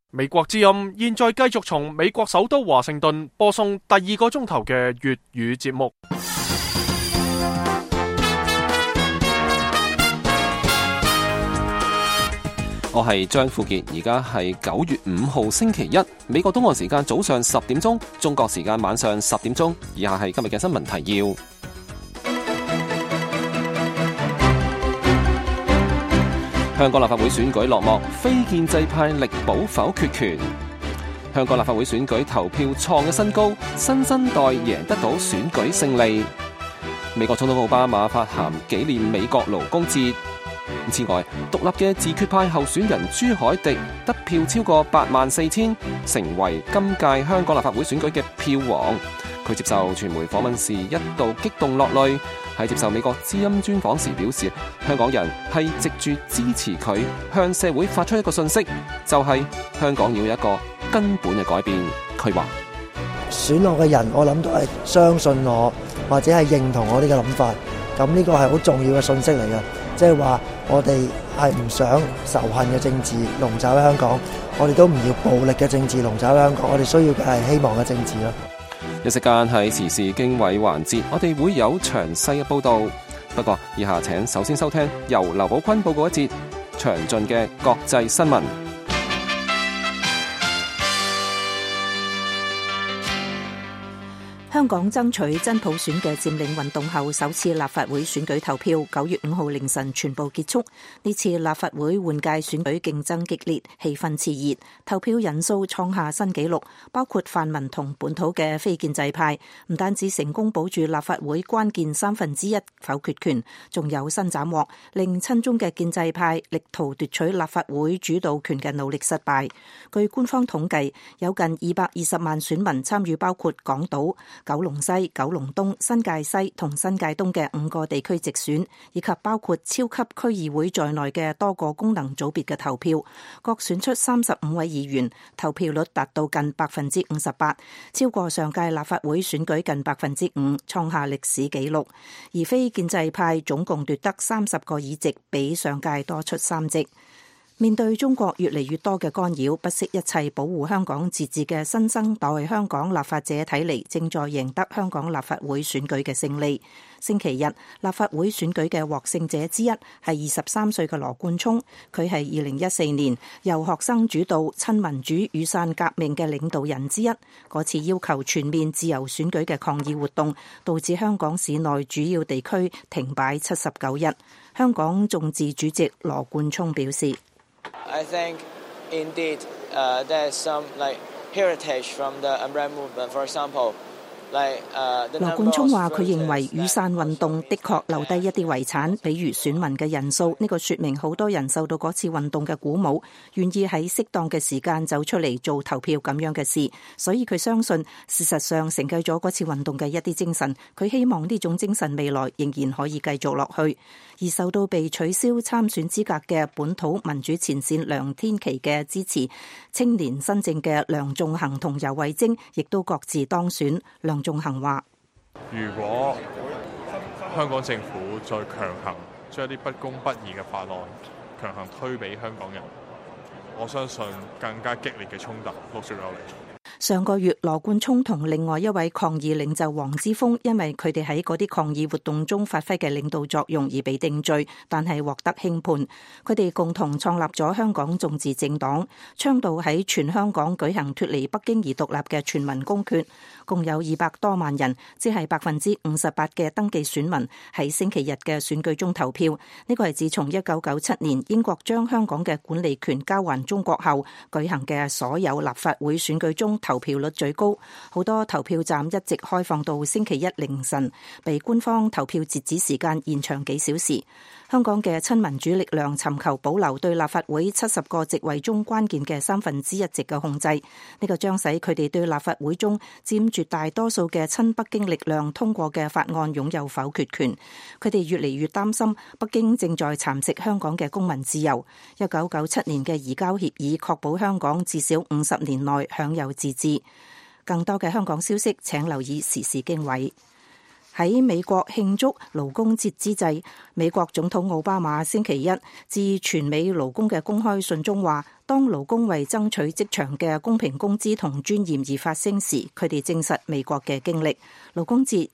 美國之音現在繼續從美國首都華盛頓播送第2個鐘頭嘅粵語節目。 我係張富傑，而家係9月5號星期一，美國東岸時間早上10點鐘，中國時間晚上10點鐘。以下係今日嘅新聞提要。香港立法會選舉落幕，非建制派力保否決權。香港立法會選舉投票創嘅新高，新生代贏得到選舉勝利。美國總統奧巴馬發函紀念美國勞工節。此外，獨立嘅自決派候選人朱凱廸得票超過84000，成為今屆香港立法會選舉嘅票王。佢接受傳媒訪問時一度激動落淚，喺接受美國之音專訪時表示，香港人係藉住支持佢，向社會發出一個訊息，就係香港要有一個根本嘅改變。佢話： 選我嘅人，我諗都係相信我，或者係認同我呢個諗法。咁呢個係好重要嘅訊息嚟嘅，即係話我哋係唔想仇恨嘅政治籠罩喺香港，我哋都唔要暴力嘅政治籠罩喺香港，我哋需要嘅係希望嘅政治咯。 一時間係時事經緯環節，我哋會有詳細嘅報道。不過以下請首先收聽由劉寶坤報告一節詳盡嘅國際新聞。 香港爭取真普選嘅佔領運動後首次立法會選舉投票9月5號凌晨全部結束。呢次立法會換屆選舉競爭激烈，氣氛熾熱，投票人數創下新紀錄，包括泛民同本土嘅非建制派唔單止成功保住立法會關鍵1/3否決權，仲有新斬獲，令親中嘅建制派力圖奪取立法會主導權嘅努力失敗。據官方統計，有近220萬選民參與包括港島、九龍西、九龍東、新界西同新界東嘅5個地區直選，以及包括超級區議會在內嘅多個功能組別嘅投票，各選出35位議員，投票率達到近58%，超過上屆立法會選舉近5%，創下歷史紀錄。而非建制派總共奪得30個議席，比上屆多出3席。面對中國越嚟越多嘅干擾，不惜一切保護香港自治嘅新生代香港立法者睇嚟正在贏得香港立法會選舉嘅勝利。星期日，立法會選舉嘅獲勝者之一係23歲嘅羅冠聰，佢係2014年由學生主導親民主雨傘革命嘅領導人之一。嗰次要求全面自由選舉嘅抗議活動，導致香港市內主要地區停擺79日。香港眾志主席羅冠聰表示 ：I think indeed there's some heritage from the umbrella movement. For example, 羅冠聰話：佢認為雨傘運動的確留低一啲遺產，比如選民嘅人數。呢個說明好多人受到嗰次運動嘅鼓舞，願意喺適當嘅時間走出嚟做投票咁樣嘅事。所以佢相信，事實上承繼咗嗰次運動嘅一啲精神。佢希望呢種精神未來仍然可以繼續落去。而受到被取消參選資格嘅本土民主前線梁天琦嘅支持，青年新政嘅梁頌恆同游蕙禎亦都各自當選。梁頌恆話： 如果香港政府再強行將一啲不公不義嘅法案強行推俾香港人，我相信更加激烈嘅衝突陸續有嚟。 上個月，羅冠聰同另外一位抗議領袖黃之鋒，因為佢哋喺嗰啲抗議活動中發揮嘅領導作用而被定罪，但係獲得輕判。佢哋共同創立咗香港眾志政黨，倡導喺全香港舉行脫離北京而獨立嘅全民公決。共有200多萬人，即係58%嘅登記選民喺星期日嘅選舉中投票。呢個係自從1997年英國將香港嘅管理權交還中國後舉行嘅所有立法會選舉中投票率最高。好多投票站一直開放到星期一凌晨，被官方投票截止時間延長幾小時。香港嘅親民主力量尋求保留對立法會70個席位中關鍵嘅1/3席嘅控制，呢個將使佢哋對立法會中佔絕大多數嘅親北京力量通過嘅法案擁有否決權。佢哋越嚟越擔心北京正在蠶食香港嘅公民自由。1997年嘅移交協議確保香港至少50年內享有自治。更多嘅香港消息請留意時事經緯。 喺美國慶祝勞工節之際，美國總統奧巴馬星期一致全美勞工嘅公開信中話，當勞工為爭取職場嘅公平工資同尊嚴而發聲時，佢哋證實美國嘅經歷。勞工節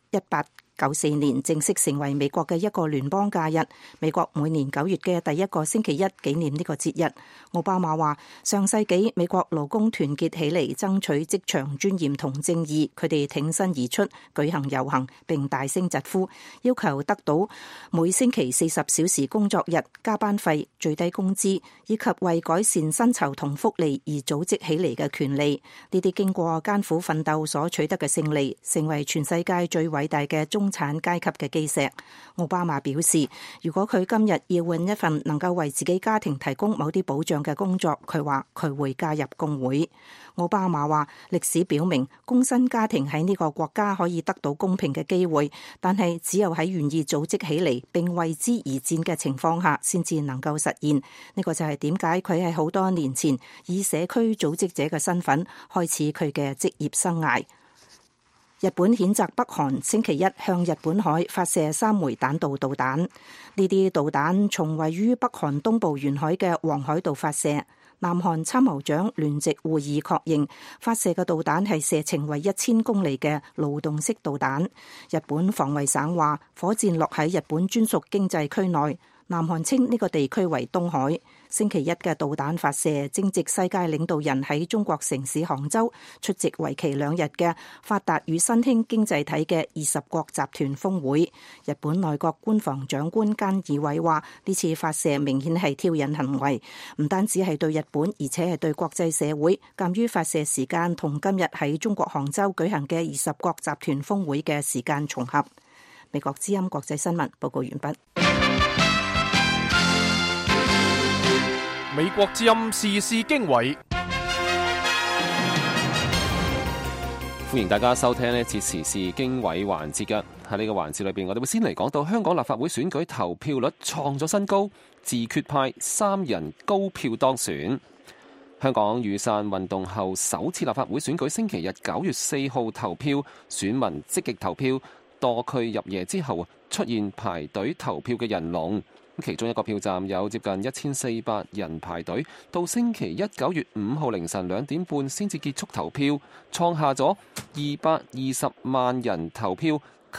1894年正式成為美國嘅一個聯邦假日，美國每年9月嘅第一個星期一紀念呢個節日。奧巴馬話，上世紀美國勞工團結起嚟爭取職場尊嚴同正義，佢哋挺身而出，舉行遊行並大聲疾呼，要求得到每星期40小時工作日、加班費、最低工資以及為改善薪酬同福利而組織起嚟嘅權利。呢啲經過艱苦奮鬥所取得嘅勝利，成為全世界最偉大嘅中產階級嘅基石。奧巴馬表示，如果佢今日要換一份能夠為自己家庭提供某啲保障嘅工作，佢話佢會加入工會。奧巴馬話，歷史表明工薪家庭喺呢個國家可以得到公平嘅機會，但係只有喺願意組織起嚟並為之而戰嘅情況下，先至能夠實現。呢個就係點解佢喺好多年前以社區組織者嘅身份開始佢嘅職業生涯。日本譴責北韓星期一向日本海發射3枚彈道導彈，呢啲導彈從位於北韓東部沿海嘅黃海道發射。南韓參謀長聯席會議確認發射嘅導彈係射程為1000公里嘅勞動式導彈。日本防衛省話，火箭落喺日本專屬經濟區內。南韓稱呢個地區為東海。星期一嘅導彈發射正值世界領導人喺中國城市杭州出席為期2日嘅發達與新興經濟體嘅20國集團峰會。日本內閣官房長官菅義偉話，呢次發射明顯係挑釁行為，唔單止係對日本，而且係對國際社會。鑑於發射時間同今日喺中國杭州舉行嘅20國集團峰會嘅時間重合。美國之音國際新聞報告完畢。 美國之音時事經緯， 歡迎大家收聽呢次時事經緯環節嘅。喺呢個環節裏邊，我哋會先嚟講到香港立法會選舉投票率創咗新高，自決派3人高票當選。香港雨傘運動後首次立法會選舉星期日9月4號投票，選民積極投票，多區入夜之後出現排隊投票嘅人龍。其中一個票站有接近1400人排隊，到星期一9月5號凌晨2點半先至結束投票，創下咗220萬人投票及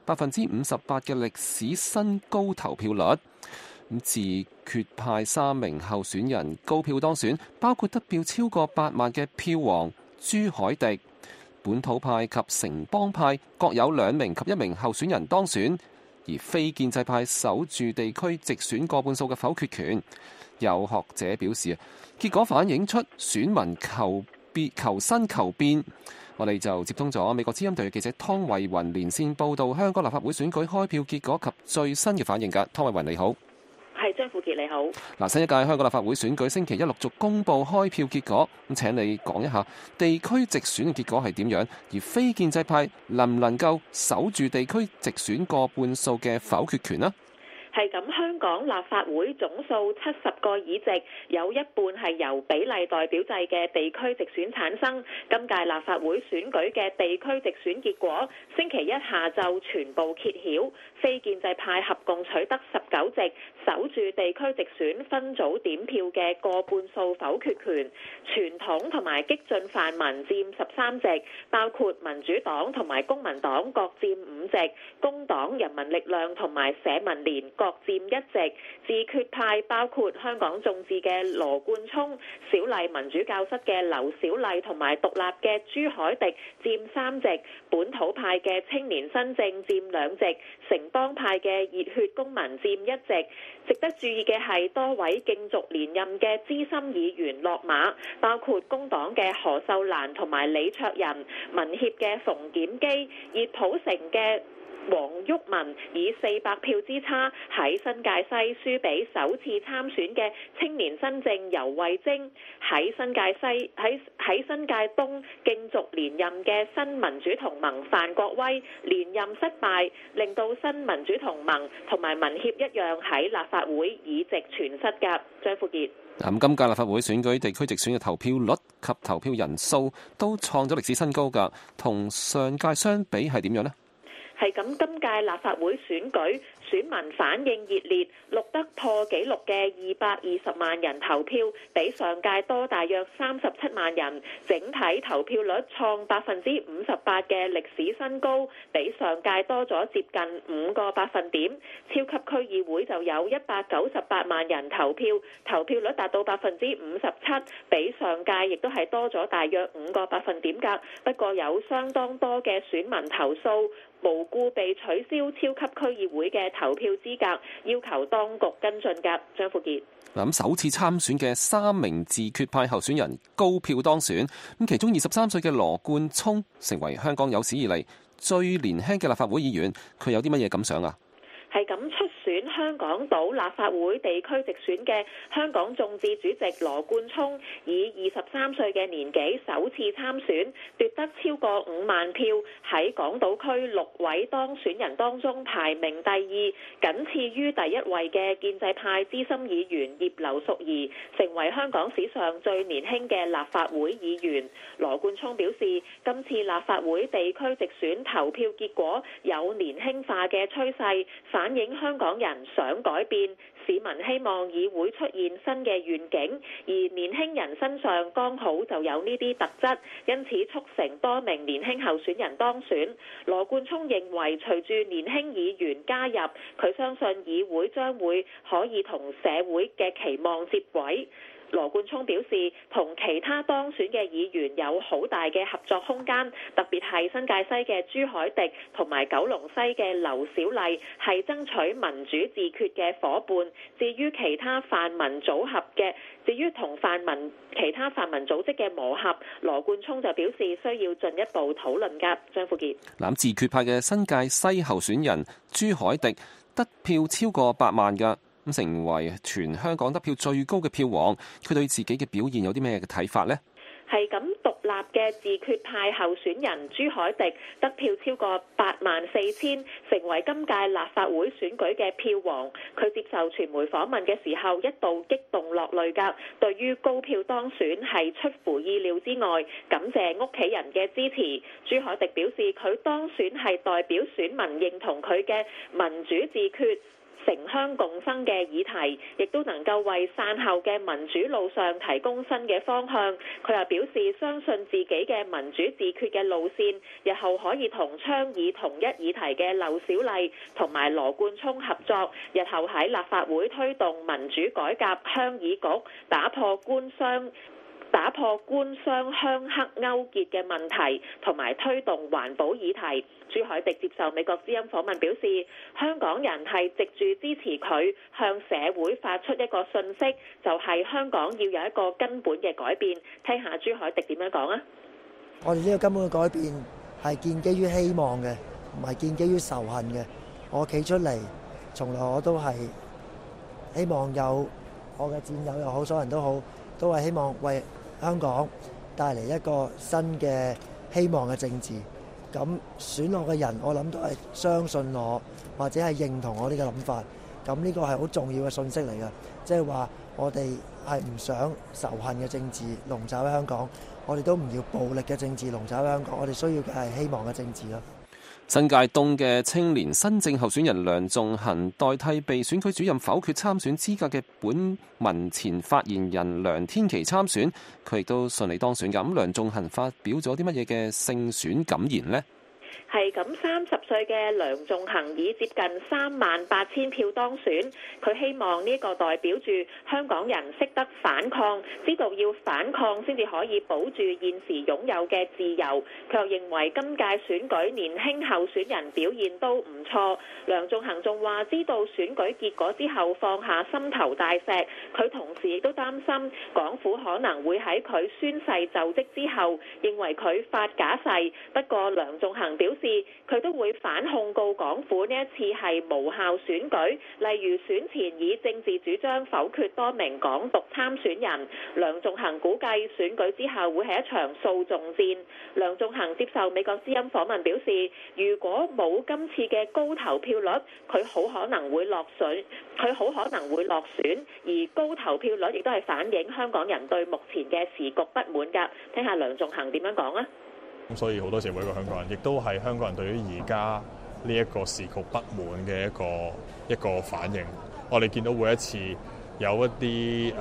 58%嘅歷史新高投票率。自決派3名候選人高票當選，包括得票超過8萬嘅票王朱凱廸。本土派及城邦派各有2名及1名候選人當選。而非建制派守住地區直選過半數嘅否決權。有學者表示，結果反映出選民求新求變。我哋就接通咗美國之音隊記者湯慧雲連線報道香港立法會選舉開票結果及最新嘅反應㗎。湯慧雲你好。 係張富傑你好。 嗱，新一屆香港立法會選舉星期一陸續公布開票結果，咁請你講一下地區直選嘅結果係點樣，而非建制派能唔能夠守住地區直選過半數嘅否決權呢？ 係咁，香港立法會總數70個議席，有一半係由比例代表制嘅地區直選產生。今屆立法會選舉嘅地區直選結果，星期一下晝全部揭曉，非建制派合共取得19席，守住地區直選分組點票嘅過半數否決權。傳統同埋激進泛民佔13席，包括民主黨同埋公民黨各佔5席，工黨、人民力量同埋社民連各佔1席，自決派包括香港眾志嘅羅冠聰、小麗民主教室嘅劉小麗同埋獨立嘅朱凱廸佔3席，本土派嘅青年新政佔2席，城邦派嘅熱血公民佔1席。值得注意嘅係多位競逐連任嘅資深議員落馬，包括工黨嘅何秀蘭同埋李卓人、民協嘅馮檢基、熱普城嘅黃毓民以400票之差喺新界西輸俾首次參選嘅青年新政游蕙禎，喺新界東競逐連任嘅新民主同盟范國威連任失敗，令到新民主同盟同埋民協一樣喺立法會議席全失㗎。張富傑。 咁今屆立法會選舉地區直選嘅投票率及投票人數都創咗歷史新高㗎，同上屆相比係點樣呢？ 係咁，今屆立法會選舉選民反應熱烈，錄得破紀錄嘅220萬人投票，比上屆多大約37萬人，整體投票率創58%嘅歷史新高，比上屆多咗接近5個百分點。超級區議會就有198萬人投票，投票率達到57%，比上屆亦都係多咗大約5個百分點㗎。不過有相當多嘅選民投訴，無故被取消超級區議會嘅投票資格，要求當局跟進㗎。張富傑。 咁首次參選嘅3名自決派候選人高票當選，咁其中23歲嘅羅冠聰成為香港有史以嚟最年輕嘅立法會議員，佢有啲乜嘢感想啊？ 係咁，出選香港島立法會地區直選嘅香港眾志主席羅冠聰，以23歲嘅年紀首次參選，奪得超過5萬票，喺港島區6位當選人當中排名第2，僅次於第一位嘅建制派資深議員葉劉淑儀，成為香港史上最年輕嘅立法會議員。羅冠聰表示，今次立法會地區直選投票結果有年輕化嘅趨勢，反映香港人想改變，市民希望議會出現新嘅願景，而年輕人身上剛好就有呢啲特質，因此促成多名年輕候選人當選。羅冠聰認為，隨住年輕議員加入，佢相信議會將會可以同社會嘅期望接軌。羅冠聰表示，同其他當選嘅議員有好大嘅合作空間，特別係新界西嘅朱凱廸同埋九龍西嘅劉小麗係爭取民主自決嘅夥伴。至於其他泛民組合嘅，至於同其他泛民組織嘅磨合，羅冠聰就表示需要進一步討論㗎。張富傑。 自決派嘅新界西候選人朱凱廸得票超過8萬㗎。成為全香港得票最高嘅票王，佢對自己嘅表現有啲咩嘅睇法呢？ 係咁，獨立嘅自決派候選人朱凱廸得票超過84000，成為今屆立法會選舉嘅票王。佢接受傳媒訪問嘅時候，一度激動落淚㗎。對於高票當選係出乎意料之外，感謝屋企人嘅支持。朱凱廸表示，佢當選係代表選民認同佢嘅民主自決、城鄉共生嘅議題，亦都能夠為散後嘅民主路上提供新嘅方向。佢又表示相信自己嘅民主自決嘅路線，日後可以同倡議同一議題嘅劉小麗同埋羅冠聰合作，日後喺立法會推動民主改革鄉議局，打破官商鄉黑勾結嘅問題，同埋推動環保議題。朱凱廸接受美國之音訪問表示，香港人係藉住支持佢，向社會發出一個訊息，就係香港要有一個根本嘅改變。聽下朱凱廸點樣講啊！ 我哋呢個根本嘅改變係建基於希望嘅，唔係建基於仇恨嘅。我企出嚟，從來我都係希望有我嘅戰友又好，所有人都好，都係希望為香港帶嚟一個新嘅希望嘅政治。咁選我嘅人，我諗都係相信我，或者係認同我呢個諗法。咁呢個係好重要嘅信息嚟嘅，即係話我哋係唔想仇恨嘅政治籠罩喺香港，我哋都唔要暴力嘅政治籠罩喺香港，我哋需要嘅係希望嘅政治咯。 新界東嘅青年新政候選人梁頌恆代替被選舉主任否決參選資格嘅本民前發言人梁天琦參選，佢亦都順利當選。咁梁頌恆發表咗啲乜嘢嘅勝選感言呢？ 係咁，30歲嘅梁頌恆以接近38000票當選。佢希望呢個代表住香港人識得反抗，知道要反抗先至可以保住現時擁有嘅自由。佢又認為今屆選舉年輕候選人表現都唔錯。梁頌恆仲話，知道選舉結果之後放下心頭大石。佢同時亦都擔心港府可能會喺佢宣誓就職之後認為佢發假誓。不過梁頌恆表示，佢都會反控告港府呢一次係無效選舉，例如選前以政治主張否決多名港獨參選人。梁頌恆估計選舉之後會係一場訴訟戰。梁頌恆接受美國之音訪問表示，如果冇今次嘅高投票率，佢好可能會落選，而高投票率亦都係反映香港人對目前嘅時局不滿㗎。聽下梁頌恆點樣講啊！ 咁所以好多時每個香港人，亦都係香港人對於而家呢一個時局不滿嘅一個反應。我哋見到每一次有一啲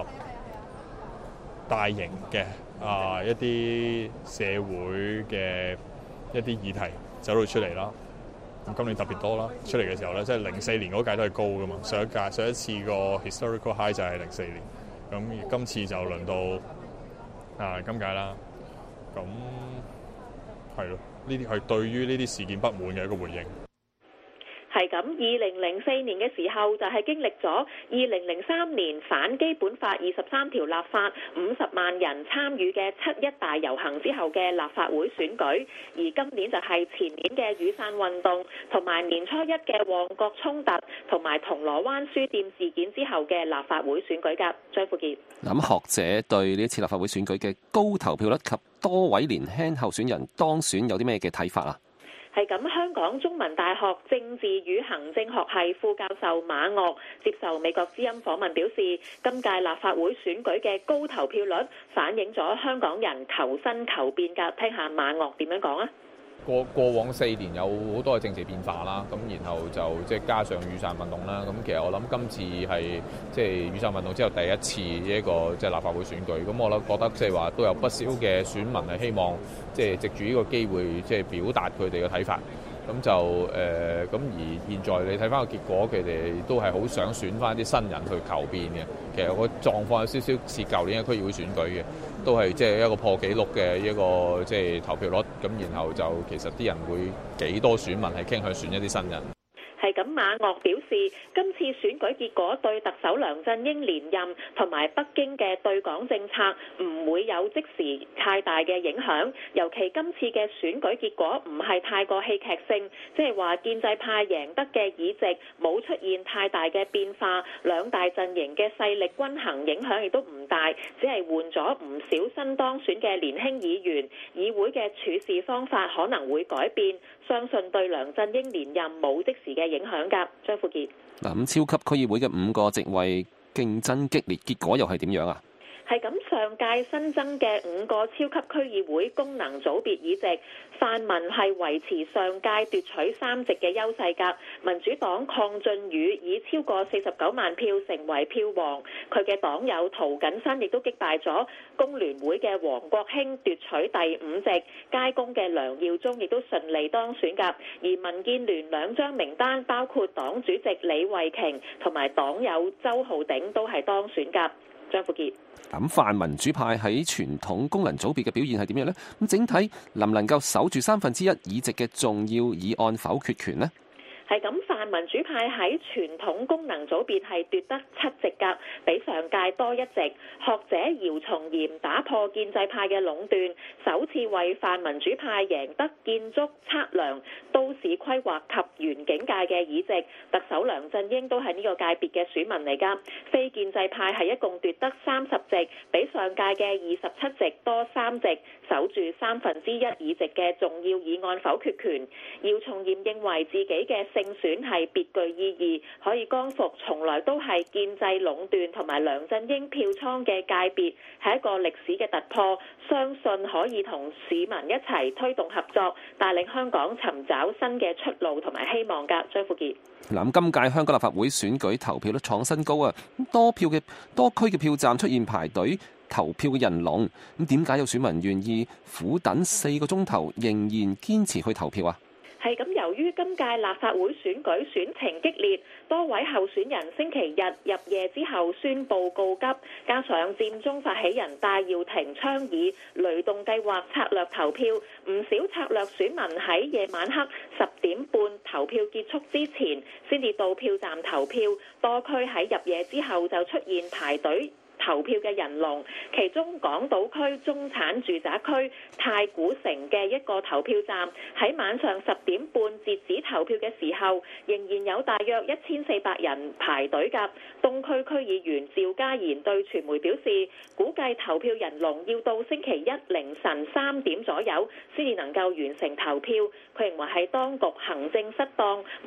大型嘅一啲社會嘅一啲議題走到出嚟啦。咁今年特別多啦，出嚟嘅時候咧，即係04年嗰屆都係高㗎嘛。上一次個 historical high 就係04年，咁今次就輪到今屆啦。咁係咯，呢啲係對於呢啲事件不滿嘅一個回應。 係咁，2004年嘅時候就係經歷咗2003年反基本法23條立法50萬人參與嘅7·1大遊行之後嘅立法會選舉，而今年就係前年嘅雨傘運動同埋年初一嘅旺角衝突同埋銅鑼灣書店事件之後嘅立法會選舉㗎。張富傑， 咁學者對呢一次立法會選舉嘅高投票率及多位年輕候選人當選有啲咩嘅睇法啊？ 係咁，香港中文大學政治與行政學系副教授馬岳接受美國之音訪問表示，今屆立法會選舉嘅高投票率反映咗香港人求新求變㗎。聽下馬岳點樣講啊？ 過往4年有好多嘅政治變化啦，咁然後就即係加上雨傘運動啦，咁其實我諗今次係即係雨傘運動之後第一次一個即係立法會選舉，咁我覺得即係話都有不少嘅選民係希望即係藉住呢個機會即係表達佢哋嘅睇法。咁就咁而現在你睇翻個結果，佢哋都係好想選翻啲新人去求變嘅。其實個狀況有少少似舊年嘅區議會選舉嘅，都係即係一個破紀錄嘅一個即係投票率。咁然後就其實啲人會幾多選民係傾向選一啲新人。 係咁，馬岳表示，今次選舉結果對特首梁振英連任同埋北京嘅對港政策唔會有即時太大嘅影響，尤其今次嘅選舉結果唔係太過戲劇性，即係話建制派贏得嘅議席冇出現太大嘅變化，兩大陣營嘅勢力均衡，影響亦都唔大，只係換咗唔少新當選嘅年輕議員，議會嘅處事方法可能會改變，相信對梁振英連任冇即時嘅影響㗎。張富傑， 嗱，咁超級區議會嘅5個席位競爭激烈，結果又係點樣啊？ 係咁，上屆新增嘅5個超級區議會功能組別議席，泛民係維持上屆奪取3席嘅優勢㗎。民主黨鄺俊宇以超過49萬票成為票王，佢嘅黨友涂謹申亦都擊敗咗工聯會嘅黃國興奪取第5席，街工嘅梁耀忠亦都順利當選㗎。而民建聯2張名單，包括黨主席李慧瓊同埋黨友周浩鼎都係當選㗎。張富傑， 咁泛民主派喺傳統功能組別嘅表現係點樣呢？咁整體能唔能夠守住1/3議席嘅重要議案否決權呢？ 係咁，泛民主派喺傳統功能組別係奪得7席㗎，比上屆多1席。學者姚松炎打破建制派嘅壟斷，首次為泛民主派贏得建築、測量、都市規劃及園境界嘅議席。特首梁振英都係呢個界別嘅選民嚟㗎。非建制派係一共奪得30席，比上屆嘅27席多3席，守住1/3議席嘅重要議案否決權。姚松炎認為自己嘅勝選係別具意義，可以光復從來都係建制壟斷同埋梁振英票倉嘅界別，係一個歷史嘅突破，相信可以同市民一齊推動合作，帶領香港尋找新嘅出路同埋希望㗎。張富傑， 嗱，今屆香港立法會選舉投票率創新高啊！多區嘅票站出現排隊投票嘅人龍，咁點解有選民願意苦等4個鐘頭，仍然堅持去投票啊？ 係咁，由於今屆立法會選舉選情激烈，多位候選人星期日入夜之後宣布告急，加上佔中發起人戴耀廷倡議雷動計劃策略投票，唔少策略選民喺夜晚黑10點半投票結束之前先至到票站投票，多區喺入夜之後就出現排隊投票嘅人龍，其中港島區中產住宅區太古城嘅一個投票站喺晚上10點半截止投票嘅時候，仍然有大約1400人排隊㗎。東區區議員趙家賢對傳媒表示，估計投票人龍要到星期一凌晨3點左右先至能夠完成投票。佢認為係當局行政失當，冇及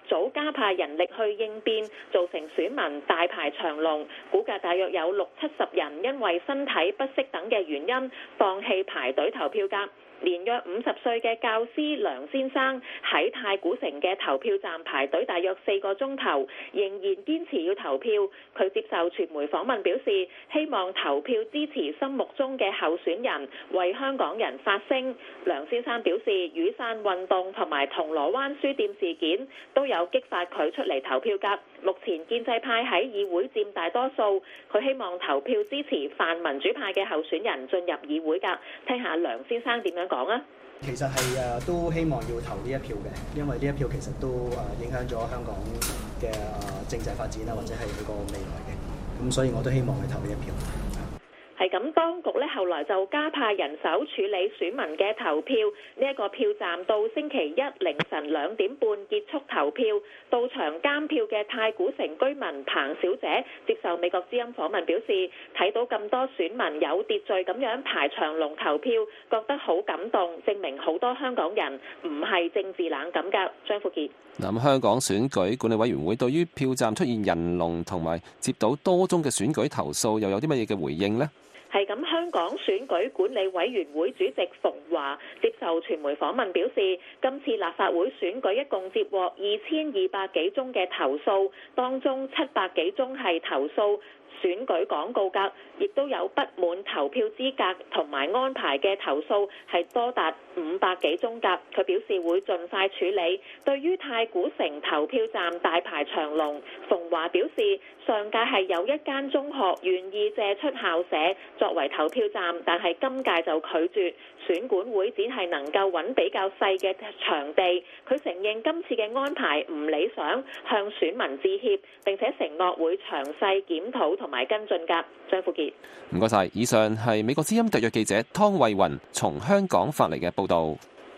早加派人力去應變，造成選民大排長龍，估計大約有60-70人因為身體不適等嘅原因放棄排隊投票㗎。年約50歲嘅教師梁先生喺太古城嘅投票站排隊大約4個鐘頭，仍然堅持要投票。佢接受傳媒訪問表示，希望投票支持心目中嘅候選人，為香港人發聲。梁先生表示，雨傘運動同埋銅鑼灣書店事件都有激發佢出嚟投票㗎。目前建制派喺議會佔大多數，佢希望投票支持泛民主派嘅候選人進入議會㗎。聽下梁先生點樣講啊？ 其實係都希望要投呢一票嘅，因為呢一票其實都影響咗香港嘅政制發展啦，或者係佢個未來嘅，咁所以我都希望去投呢一票。 係咁，當局咧後來就加派人手處理選民嘅投票，呢一個票站到星期一凌晨2點半結束投票。到場監票嘅太古城居民彭小姐接受美國之音訪問表示，睇到咁多選民有秩序咁樣排長龍投票，覺得好感動，證明好多香港人唔係政治冷感㗎。張富傑。 咁香港選舉管理委員會對於票站出現人龍同埋接到多宗嘅選舉投訴，又有啲乜嘢嘅回應呢？ 係咁，香港選舉管理委員會主席馮華接受傳媒訪問表示，今次立法會選舉一共接獲2200幾宗嘅投訴，當中700幾宗係投訴選舉廣告㗎，亦都有不滿投票資格同埋安排嘅投訴係多達500幾宗㗎。佢表示會盡快處理。對於太古城投票站大排長龍，馮華表示上屆係有一間中學願意借出校舍作為投票站，但係今屆就拒絕。選管會只係能夠揾比較細嘅場地。佢承認今次嘅安排唔理想，向選民致歉，並且承諾會詳細檢討同埋跟進㗎。張富傑， 唔該晒。以上係美國之音特約記者湯慧雲從香港發嚟嘅報導。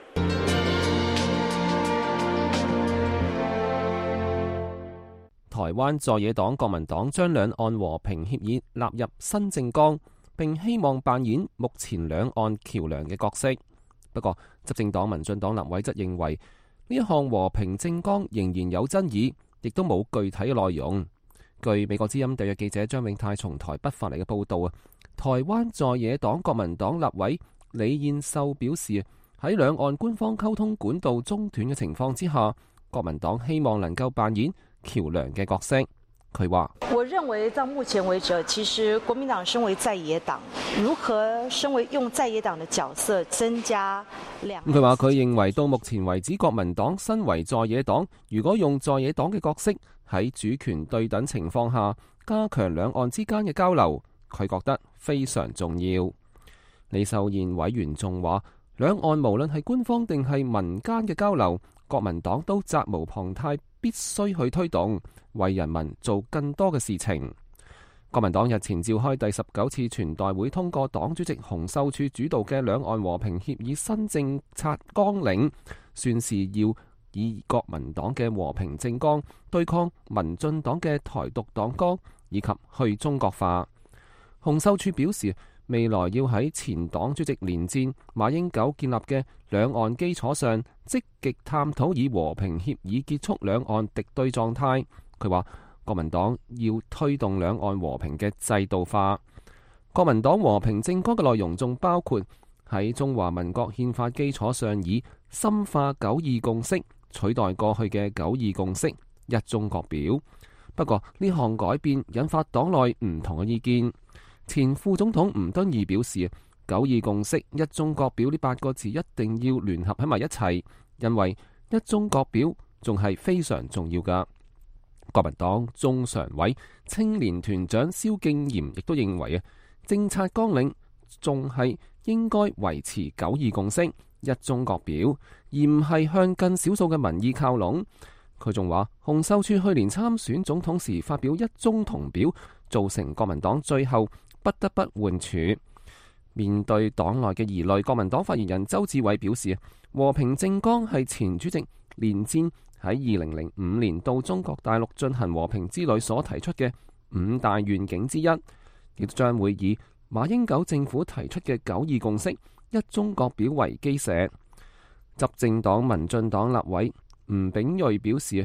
台灣在野黨國民黨將兩岸和平協議納入新政綱，並希望扮演目前兩岸橋樑嘅角色。不過，執政黨民進黨立委則認為呢一項和平政綱仍然有爭議，亦都冇具體嘅內容。據美國之音特約記者張永泰從台北發嚟嘅報導啊，台灣在野黨國民黨立委李彥秀表示，喺兩岸官方溝通管道中斷嘅情況之下，國民黨希望能夠扮演橋樑嘅角色。佢話： 我認為到目前為止，其實國民黨身為在野黨，如何身為用在野黨的角色增加兩岸？ 佢話佢認為到目前為止，國民黨身為在野黨，如果用在野黨嘅角色喺主權對等情況下加強兩岸之間嘅交流，佢覺得非常重要。李秀賢委員仲話，兩岸無論係官方定係民間嘅交流，國民黨都責無旁貸，必須去推動，為人民做更多嘅事情。國民黨日前召開第19次全代會，通過黨主席洪秀柱主導嘅兩岸和平協議新政策綱領，宣示要以國民黨嘅和平政綱對抗民進黨嘅台獨黨綱，以及去中國化。洪秀柱表示，未來要喺前黨主席連戰、馬英九建立嘅兩岸基礎上，積極探討以和平協議結束兩岸敵對狀態。佢話國民黨要推動兩岸和平嘅制度化。國民黨和平政綱嘅內容仲包括喺中華民國憲法基礎上，以深化9·2共識取代過去嘅9·2共識一中各表。不過呢項改變引發黨內唔同嘅意見。前副總統吳敦義表示，9·2共識一中各表呢8個字一定要聯合喺埋一齊，因為一中各表仲係非常重要㗎。國民黨中常委青年團長蕭敬嚴亦都認為政策綱領仲係應該維持9·2共識一中各表，而唔係向更少數嘅民意靠攏。佢仲話，洪秀柱去年參選總統時發表一中同表，造成國民黨最後不得不換柱。面對黨內嘅疑慮，國民黨發言人周志偉表示，和平政綱係前主席連戰喺2005年到中國大陸進行和平之旅所提出嘅5大願景之一，亦將會以馬英九政府提出嘅9·2共識一中各表為基石。執政黨民進黨立委吳秉叡表示，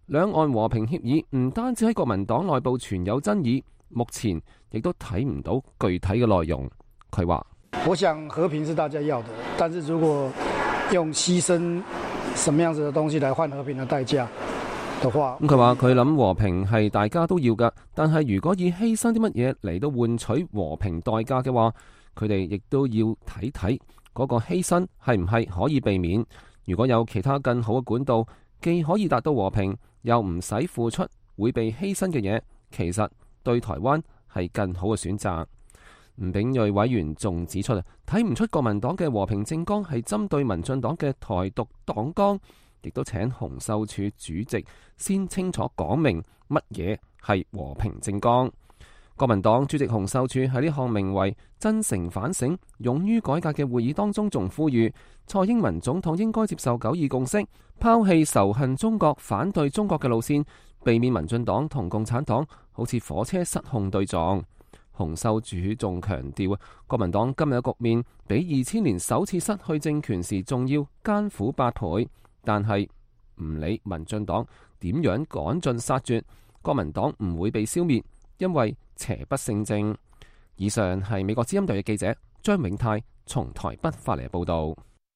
兩岸和平協議唔單止喺國民黨內部存有爭議，目前亦都睇唔到具體嘅內容。佢話： 我想和平是大家要的，但是如果用犧牲什麼樣子嘅東西來換和平嘅代價的話， 咁佢話佢諗和平係大家都要㗎，但係如果以犧牲啲乜嘢嚟到換取和平代價嘅話，佢哋亦都要睇睇嗰個犧牲係唔係可以避免。如果有其他更好嘅管道，既可以達到和平，又唔使付出會被犧牲嘅嘢，其實對台灣係更好嘅選擇。吳秉睿委員仲指出睇唔出國民黨嘅和平政綱係針對民進黨嘅台獨黨綱，亦都請洪秀柱主席先清楚講明乜嘢係和平政綱。國民黨主席洪秀柱喺呢項名為真誠反省、勇於改革嘅會議當中，仲呼籲蔡英文總統應該接受9·2共識，拋棄仇恨中國、反對中國嘅路線，避免民進黨同共產黨好似火車失控對撞。洪秀柱仲強調國民黨今日嘅局面比2000年首次失去政權時仲要艱苦8倍，但係唔理民進黨點樣趕盡殺絕，國民黨唔會被消滅，因為邪不勝正。以上係美國之音台嘅記者張永泰從台北發嚟嘅報道。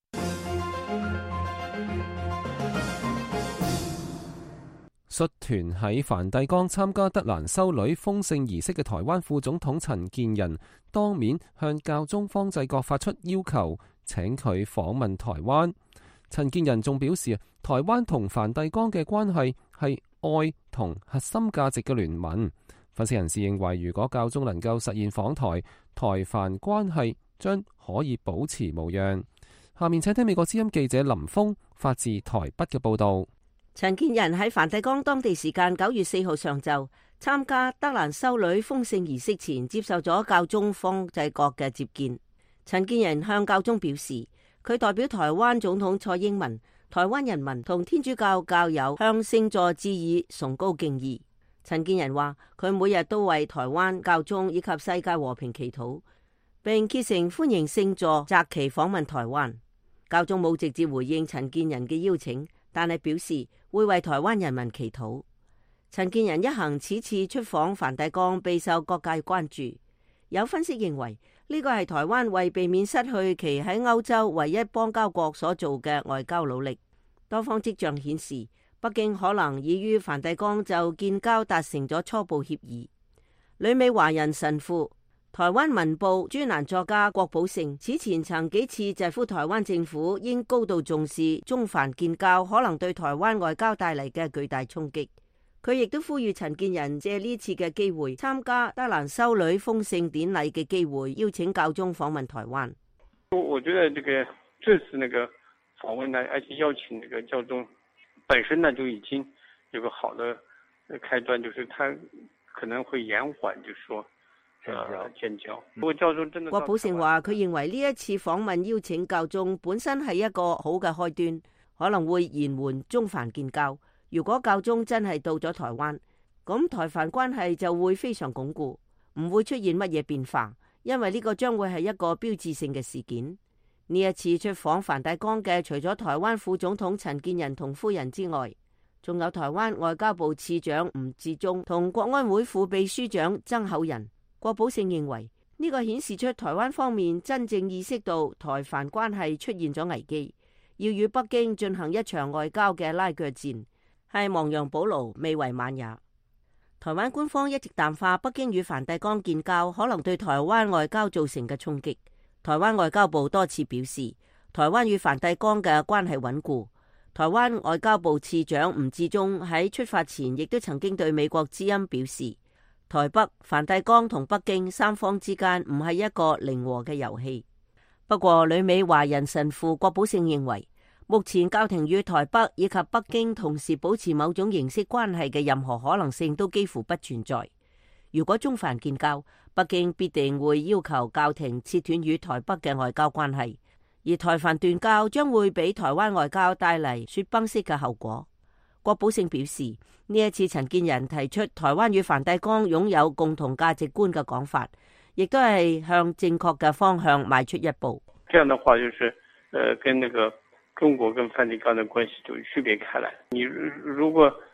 率團喺梵蒂岡參加德蘭修女封聖儀式嘅台灣副總統陳建仁當面向教宗方濟各發出要求，請佢訪問台灣。陳建仁仲表示，台灣同梵蒂岡嘅關係係愛同核心價值嘅聯盟。分析人士認為，如果教宗能夠實現訪台，台梵關係將可以保持模樣。下面請聽美國之音記者林峰發自台北嘅報道。 陳建仁喺梵蒂岡當地時間9月4號上晝參加德蘭修女封聖儀式前，接受咗教宗方濟各嘅接見。陳建仁向教宗表示，佢代表台灣總統蔡英文、台灣人民同天主教教友向聖座致以崇高敬意。陳建仁話，佢每日都為台灣教宗以及世界和平祈禱，並竭誠歡迎聖座擇期訪問台灣。教宗冇直接回應陳建仁嘅邀請，但係表示會為台灣人民祈禱。陳建仁一行此次出訪梵蒂岡備受各界關注，有分析認為呢個係台灣為避免失去其喺歐洲唯一邦交國所做嘅外交努力。多方跡象顯示，北京可能已於梵蒂岡就建交達成咗初步協議。旅美華人神父、台灣文報專欄作家郭寶勝此前曾幾次疾呼台灣政府應高度重視中梵建交可能對台灣外交帶嚟嘅巨大衝擊。佢亦都呼籲陳建仁借呢次嘅機會參加德蘭修女封聖典禮嘅機會，邀請教宗訪問台灣。 我覺得這次那個訪問呢，而且邀請那個教宗本身呢就已經有個好的開端，就是他可能會延緩，就是說建交。不過教宗真的郭寶勝話，佢認為呢一次訪問邀請教宗本身係一個好嘅開端，可能會延緩中梵建交。如果教宗真係到咗台灣，咁台梵關係就會非常鞏固，唔會出現乜嘢變化，因為呢個將會係一個標誌性嘅事件。呢一次出訪梵蒂岡嘅，除咗台灣副總統陳建仁同夫人之外，仲有台灣外交部次長吳志忠同國安會副秘書長曾厚仁。郭寶勝認為呢個顯示出台灣方面真正意識到台梵關係出現咗危機，要與北京進行一場外交嘅拉鋸戰，係亡羊補牢，未為晚也。台灣官方一直淡化北京與梵蒂岡建交可能對台灣外交造成嘅衝擊。台灣外交部多次表示，台灣與梵蒂岡嘅關係穩固。台灣外交部次長吳志忠喺出發前亦都曾經對美國之音表示，台北、梵蒂岡同北京三方之間唔係一個零和嘅遊戲。不過，旅美華人神父郭寶勝認為，目前教廷與台北以及北京同時保持某種形式關係嘅任何可能性都幾乎不存在。如果中梵建交，北京必定會要求教廷切斷與台北嘅外交關係，而台梵斷交將會俾台灣外交帶嚟雪崩式嘅後果。郭寶勝表示，呢一次陳建仁提出台灣與梵蒂岡擁有共同價值觀嘅講法，亦都係向正確嘅方向邁出一步。 這樣的話，就是跟那個中國跟梵蒂岡的關係就區別開來。你如果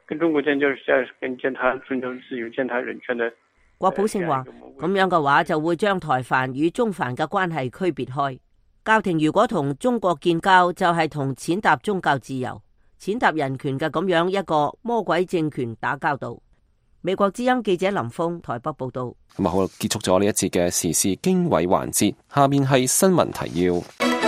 跟中國建交是跟踐踏尊重自由、踐踏人權的。 郭寶勝話：咁樣嘅話就會將台帆與中梵嘅關係區別開。教廷如果同中國建交，就係同踐踏宗教自由、踐踏人權嘅咁樣一個魔鬼政權打交道。美國之音記者林峰台北報道。 咁好，結束咗呢一節嘅時事經緯環節，下面係新聞提要。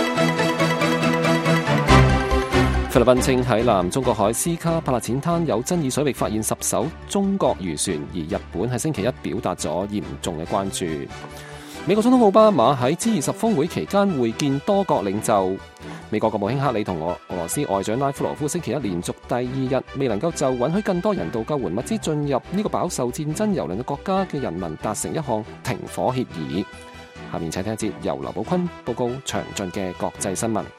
菲律賓稱喺南中國海斯卡帕勒淺灘有爭議水域發現10艘中國漁船，而日本喺星期一表達咗嚴重嘅關注。美國總統奧巴馬喺 G20 峰會期間會見多國領袖。美國國務卿克里同俄羅斯外長拉夫羅夫星期一連續第2日未能夠就允許更多人道救援物資進入呢個飽受戰爭蹂躪嘅國家嘅人民達成一項停火協議。下面請聽一節由劉寶坤報告詳盡嘅國際新聞。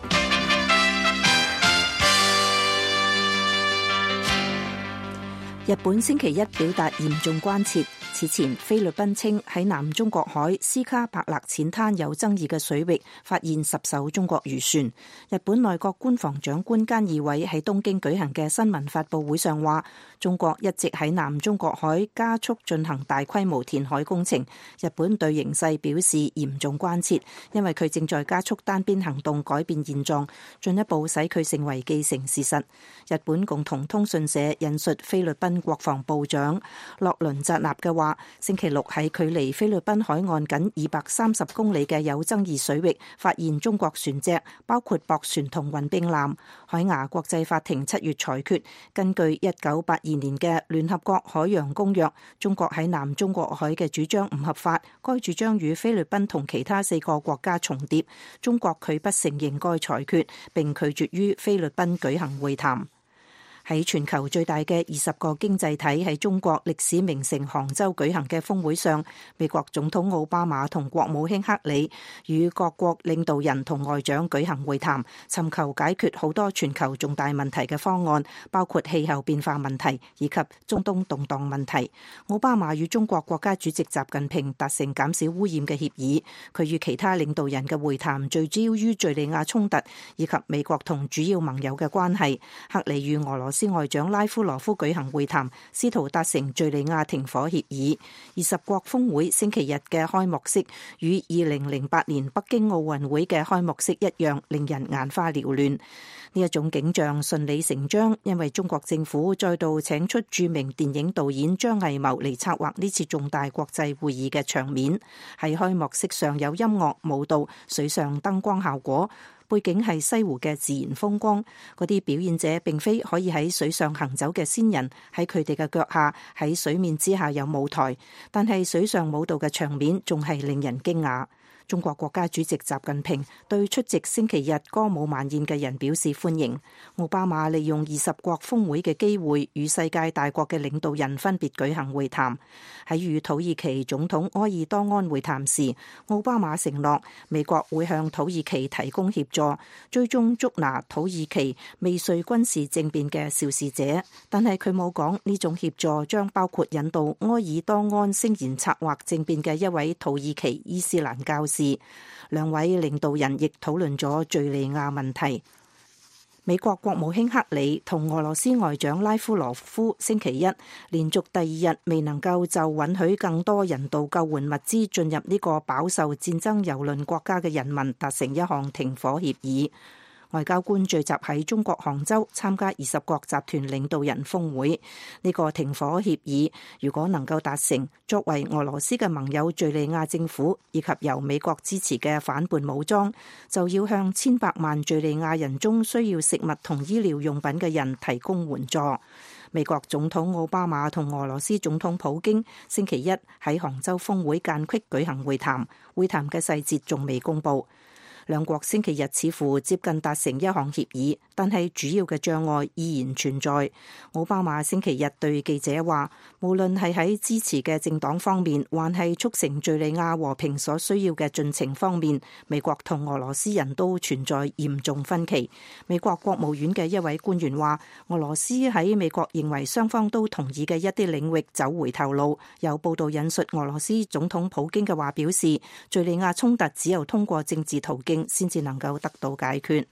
日本星期一表達嚴重關切。此前，菲律賓稱喺南中國海斯卡帕勒淺灘有爭議嘅水域發現10艘中國漁船。日本內閣官房長官菅義偉喺東京舉行嘅新聞發佈會上話，中國一直喺南中國海加速進行大規模填海工程。日本對形勢表示嚴重關切，因為佢正在加速單邊行動改變現狀，進一步使佢成為既成事實。日本共同通訊社引述菲律賓國防部長洛倫扎納嘅話，星期六喺距離菲律賓海岸僅230公里嘅有爭議水域發現中國船隻，包括駁船同運兵艦。海牙國際法庭7月裁決，根據1982年嘅聯合國海洋公約，中國喺南中國海嘅主張唔合法，該主張與菲律賓同其他4個國家重疊。中國拒不承認該裁決，並拒絕於菲律賓舉行會談。喺全球最大嘅20個經濟體喺中國歷史名城杭州舉行嘅峰會上，美國總統奧巴馬同國務卿克里與各國領導人同外長舉行會談，尋求解決好多全球重大問題嘅方案，包括氣候變化問題以及中東動盪問題。奧巴馬與中國國家主席習近平達成減少污染嘅協議。佢與其他領導人嘅會談聚焦於敘利亞衝突以及美國同主要盟友嘅關係。克里與俄羅斯外長拉夫羅夫舉行會談，試圖達成敘利亞停火協議。20國峰會星期日嘅開幕式與2008年北京奧運會嘅開幕式一樣，令人眼花繚亂。呢一種景象順理成章，因為中國政府再度請出著名電影導演張藝謀嚟策劃呢次重大國際會議嘅場面。喺開幕式上有音樂、舞蹈、水上燈光效果。背景係西湖嘅自然風光，嗰啲表演者並非可以喺水上行走嘅仙人，喺佢哋嘅腳下，喺水面之下有舞台，但係水上舞蹈嘅場面仲係令人驚訝。中國國家主席習近平對出席星期日歌舞晚宴嘅人表示歡迎。奧巴馬利用20國峰會嘅機會，與世界大國嘅領導人分別舉行會談。喺與土耳其總統埃爾多安會談時，奧巴馬承諾美國會向土耳其提供協助，追蹤捉拿土耳其未遂軍事政變嘅肇事者。但係佢冇講呢種協助將包括引導埃爾多安聲言策劃政變嘅一位土耳其伊斯蘭教士。兩位領導人亦討論咗敘利亞問題。美國國務卿克里同俄羅斯外長拉夫羅夫星期一連續第2日未能夠就允許更多人道救援物資進入呢個飽受戰爭蹂躪國家嘅人民達成一項停火協議。外交官聚集喺中國杭州參加20國集團領導人峰會。呢個停火協議如果能夠達成，作為俄羅斯嘅盟友敘利亞政府以及由美國支持嘅反叛武裝，就要向千百萬敘利亞人中需要食物同醫療用品嘅人提供援助。美國總統奧巴馬同俄羅斯總統普京星期一喺杭州峰會間隙舉行會談，會談嘅細節仲未公布。兩國星期日似乎接近達成一項協議，但係主要嘅障礙依然存在。奧巴馬星期日對記者話，無論係喺支持嘅政黨方面，還係促成敘利亞和平所需要嘅進程方面，美國同俄羅斯人都存在嚴重分歧。美國國務院嘅一位官員話，俄羅斯喺美國認為雙方都同意嘅一啲領域走回頭路。有報道引述俄羅斯總統普京嘅話表示，敘利亞衝突只有通過政治途徑先至能夠得到解決。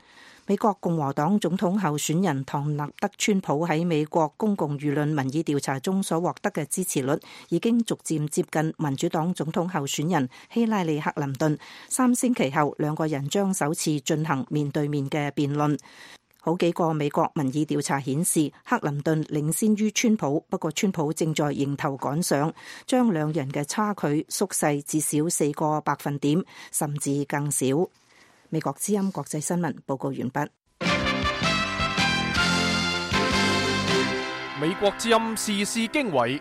美國共和黨總統候選人唐納德·川普喺美國公共輿論民意調查中所獲得嘅支持率已經逐漸接近民主黨總統候選人希拉里·克林頓。3星期後，兩個人將首次進行面對面嘅辯論。好幾個美國民意調查顯示，克林頓領先於川普，不過川普正在迎頭趕上，將兩人嘅差距縮細至少4個百分點，甚至更少。美國之音國際新聞報告完畢。 美國之音時事經緯，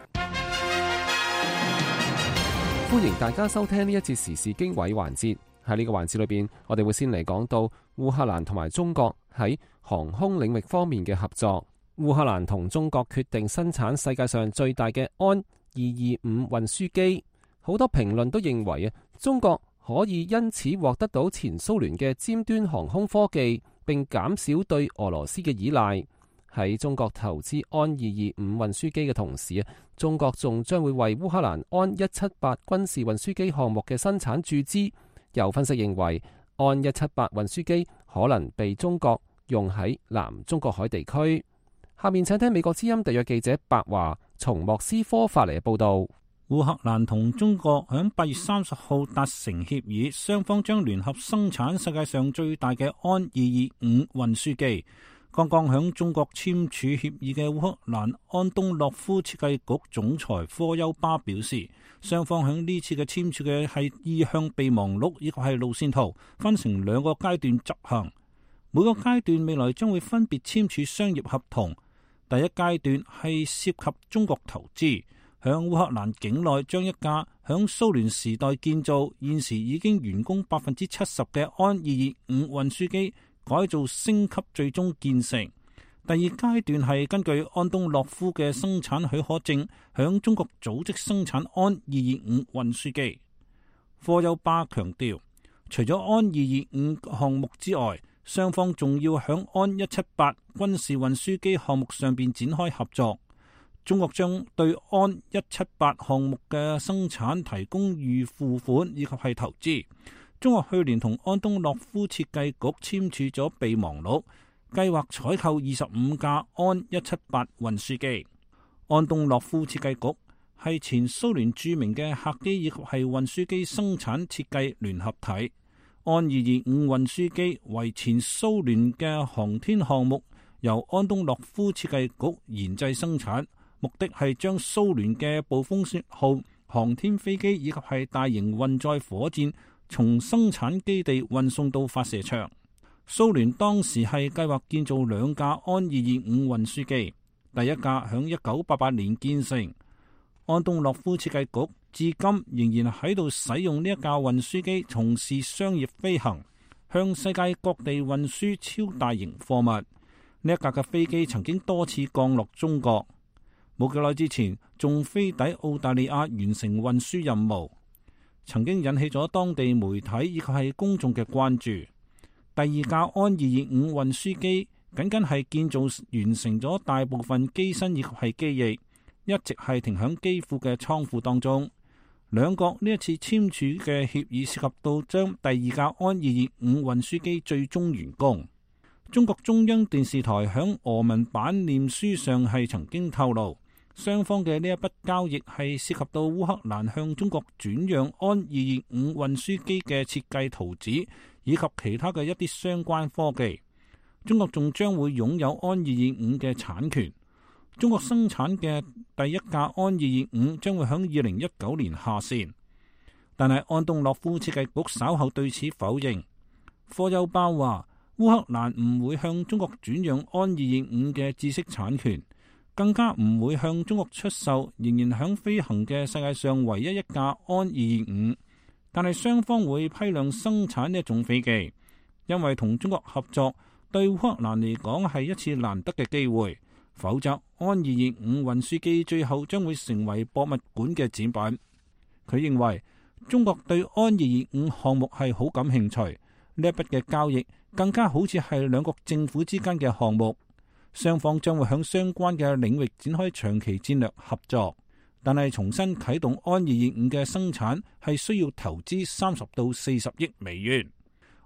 歡迎大家收聽呢一節時事經緯環節。喺呢個環節裏邊，我哋會先嚟講到烏克蘭同埋中國喺航空領域方面嘅合作。烏克蘭同中國決定生產世界上最大嘅安225運輸機。好多評論都認為中國可以因此獲得到前蘇聯嘅尖端航空科技，並減少對俄羅斯嘅依賴。喺中國投資安225運輸機嘅同時，中國仲將會為烏克蘭安178軍事運輸機項目嘅生產注資。有分析認為，安178運輸機可能被中國用喺南中國海地區。下面請聽美國之音特約記者白華從莫斯科發嚟嘅報道。 烏克蘭同中國響8月30號達成協議，雙方將聯合生產世界上最大嘅安225運輸機。剛剛響中國簽署協議嘅烏克蘭安東諾夫設計局總裁科丘巴表示，雙方響呢次嘅簽署嘅係意向備忘錄以及係路線圖，分成2個階段執行。每個階段未來將會分別簽署商業合同。第一階段係涉及中國投資，響烏克蘭境內將一架響蘇聯時代建造、現時已經完工70%嘅安225運輸機改造升級，最終建成。第二階段係根據安東諾夫嘅生產許可證，響中國組織生產安225運輸機。科丘巴強調，除咗安225項目之外，雙方仲要響安178軍事運輸機項目上邊展開合作。中國將對安178項目嘅生產提供預付款以及係投資。中國去年同安東諾夫設計局簽署咗備忘錄，計劃採購25架安178運輸機。安東諾夫設計局係前蘇聯著名嘅客機以及係運輸機生產設計聯合體。安225運輸機為前蘇聯嘅航天項目，由安東諾夫設計局研製生產，目的係將蘇聯嘅暴風雪號航天飛機以及係大型運載火箭從生產基地運送到發射場。蘇聯當時係計劃建造2架安225運輸機，第一架響1988年建成。安東諾夫設計局至今仍然喺度使用呢一架運輸機從事商業飛行，向世界各地運輸超大型貨物。呢一架嘅飛機曾經多次降落中國，冇幾耐之前仲飛抵澳大利亞完成運輸任務，曾經引起咗當地媒體以及係公眾嘅關注。第二架安225運輸機僅僅係建造完成咗大部分機身以及係機翼，一直係停響機庫嘅倉庫當中。兩國呢一次簽署嘅協議涉及到將第二架安225運輸機最終完工。中國中央電視台響俄文版臉書上係曾經透露，雙方嘅呢一筆交易係涉及到烏克蘭向中國轉讓安225運輸機嘅設計圖紙以及其他嘅一啲相關科技。中國仲將會擁有安225嘅產權。中國生產嘅第一架安225將會喺2019年下線，但係安東諾夫設計局稍後對此否認。科丘巴話，烏克蘭唔會向中國轉讓安225嘅知識產權，更加唔會向中國出售仍然響飛行嘅世界上唯一一架安225。但係雙方會批量生產呢一種飛機，因為同中國合作對烏克蘭嚟講係一次難得嘅機會。否則，安225運輸機最後將會成為博物館嘅展品。佢認為中國對安225項目係好感興趣，呢一筆嘅交易更加好似係兩國政府之間嘅項目，雙方將會響相關嘅領域展開長期戰略合作。但係重新啟動安225嘅生產係需要投資30到40億美元。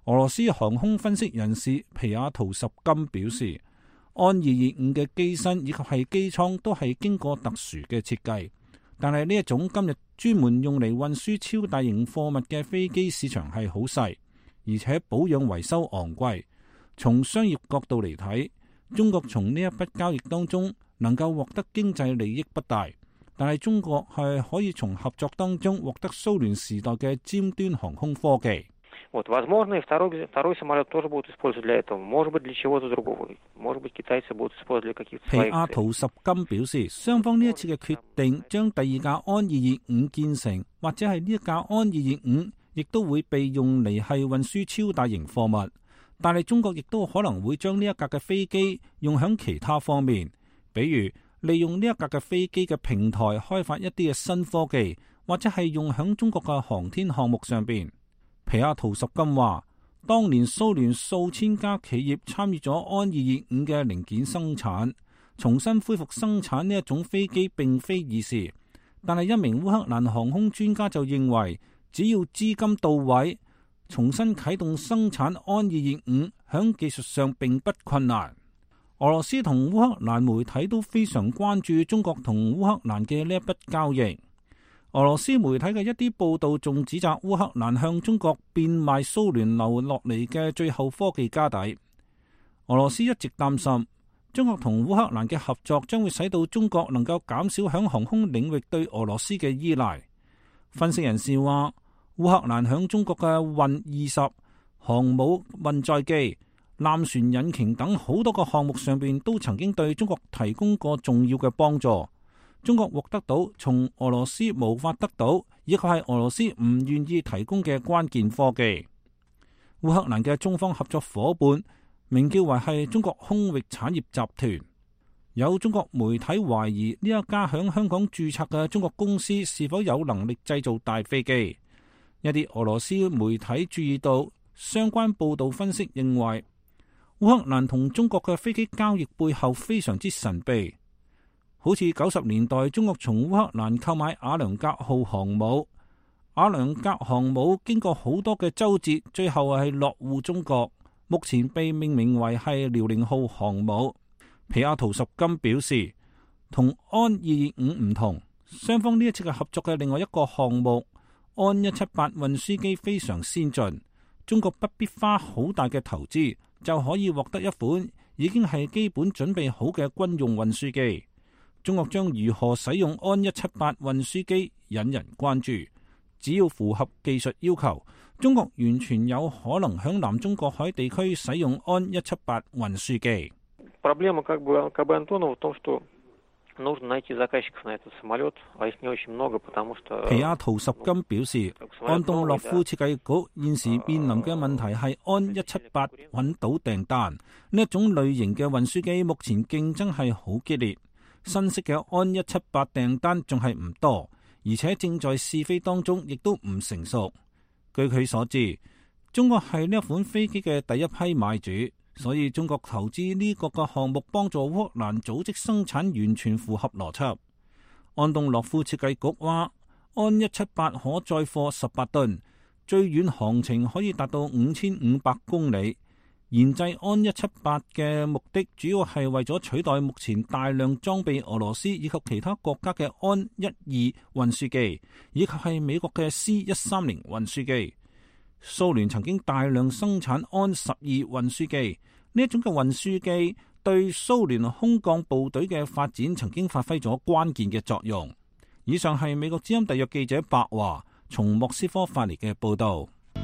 俄羅斯航空分析人士皮亞圖什金表示，安225嘅機身以及係機艙都係經過特殊嘅設計，但係呢一種今日專門用嚟運輸超大型貨物嘅飛機市場係好細，而且保養維修昂貴。從商業角度嚟睇，中國從呢一筆交易當中能夠獲得經濟利益不大，但係中國係可以從合作當中獲得蘇聯時代嘅尖端航空科技。 Возможно, и второй самолет тоже будут использовать для этого. Может быть, для чего-то другого. Может быть, китайцы будут использовать для каких-то своих целей. 皮亞圖什金表示，雙方呢一次嘅決定將第二架安225建成，或者係呢一架安225亦都會被用嚟係運輸超大型貨物。但係中國亦都可能會將呢一架嘅飛機用喺其他方面，比如利用呢一架嘅飛機嘅平台開發一啲嘅新科技，或者係用喺中國嘅航天項目上邊。皮亞圖什金話，當年蘇聯數千家企業參與咗安225嘅零件生產，重新恢復生產呢一種飛機並非易事。但係一名烏克蘭航空專家就認為，只要資金到位，重新啟動生產安225喺技術上並不困難。俄羅斯同烏克蘭媒體都非常關注中國同烏克蘭嘅呢一筆交易。俄羅斯媒體嘅一啲報道仲指責烏克蘭向中國變賣蘇聯留落嚟嘅最後科技家底。俄羅斯一直擔心中國同烏克蘭嘅合作將會使到中國能夠減少響航空領域對俄羅斯嘅依賴。分析人士話，烏克蘭響中國嘅運20航母運載機、艦船引擎等好多個項目上邊都曾經對中國提供過重要嘅幫助。中國獲得到從俄羅斯無法得到，以及係俄羅斯唔願意提供嘅關鍵科技。烏克蘭嘅中方合作伙伴名叫為係中國空域產業集團。有中國媒體懷疑呢一家響香港註冊嘅中國公司是否有能力製造大飛機。一啲俄羅斯媒體注意到相關報道分析認為，烏克蘭同中國嘅飛機交易背後非常之神秘。好似90年代中國從烏克蘭購買瓦良格號航母，瓦良格航母經過好多嘅周折，最後係落戶中國，目前被命名為係遼寧號航母。皮亞圖什金表示，同安225唔同，雙方呢一次嘅合作嘅另外一個項目安178運輸機非常先進，中國不必花好大嘅投資就可以獲得一款已經係基本準備好嘅軍用運輸機。中國將如何使用安178運輸機引人關注，只要符合技術要求，中國完全有可能響南中國海地區使用安178運輸機。 Проблема КБ Антонова в том, что нужно найти заказчиков на этот самолет, а их не очень много, потому что 皮亞圖什金表示，安東諾夫設計局現時面臨嘅問題係安178揾到訂單，呢一種類型嘅運輸機目前競爭係好激烈。新式嘅安178訂單仲係唔多，而且正在試飛當中，亦都唔成熟。據佢所知，中國係呢一款飛機嘅第一批買主，所以中國投資呢個嘅項目幫助烏克蘭組織生產完全符合邏輯。安東諾夫設計局話，安178可載貨18噸，最遠航程可以達到5500公里。研製安178嘅目的主要係為咗取代目前大量裝備俄羅斯以及其他國家嘅安12運輸機，以及係美國嘅 C130 運輸機。蘇聯曾經大量生產安12運輸機，呢一種嘅運輸機對蘇聯空降部隊嘅發展曾經發揮咗關鍵嘅作用。以上係美國之音特約記者白華從莫斯科發嚟嘅報道。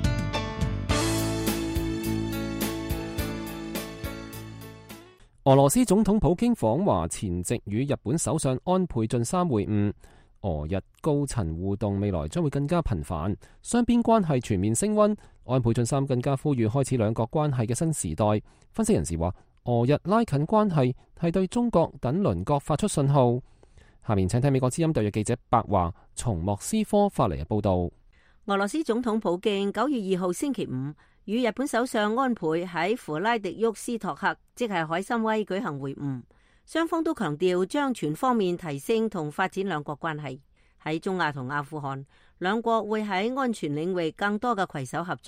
俄羅斯總統普京訪華前夕與日本首相安倍晉三會晤，俄日高層互動未來將會更加頻繁，雙邊關係全面升溫。安倍晉三更加呼籲開始兩國關係嘅新時代。分析人士話，俄日拉近關係係對中國等鄰國發出信號。下面請聽美國之音特約記者白華從莫斯科發嚟嘅報道。 俄羅斯總統普京9月2號星期五與日本首相安倍喺弗拉迪沃斯托克，即係海參崴舉行會晤，雙方都強調將全方面提升同發展兩國關係。喺中亞同阿富汗，兩國會喺安全領域更多嘅攜手合作。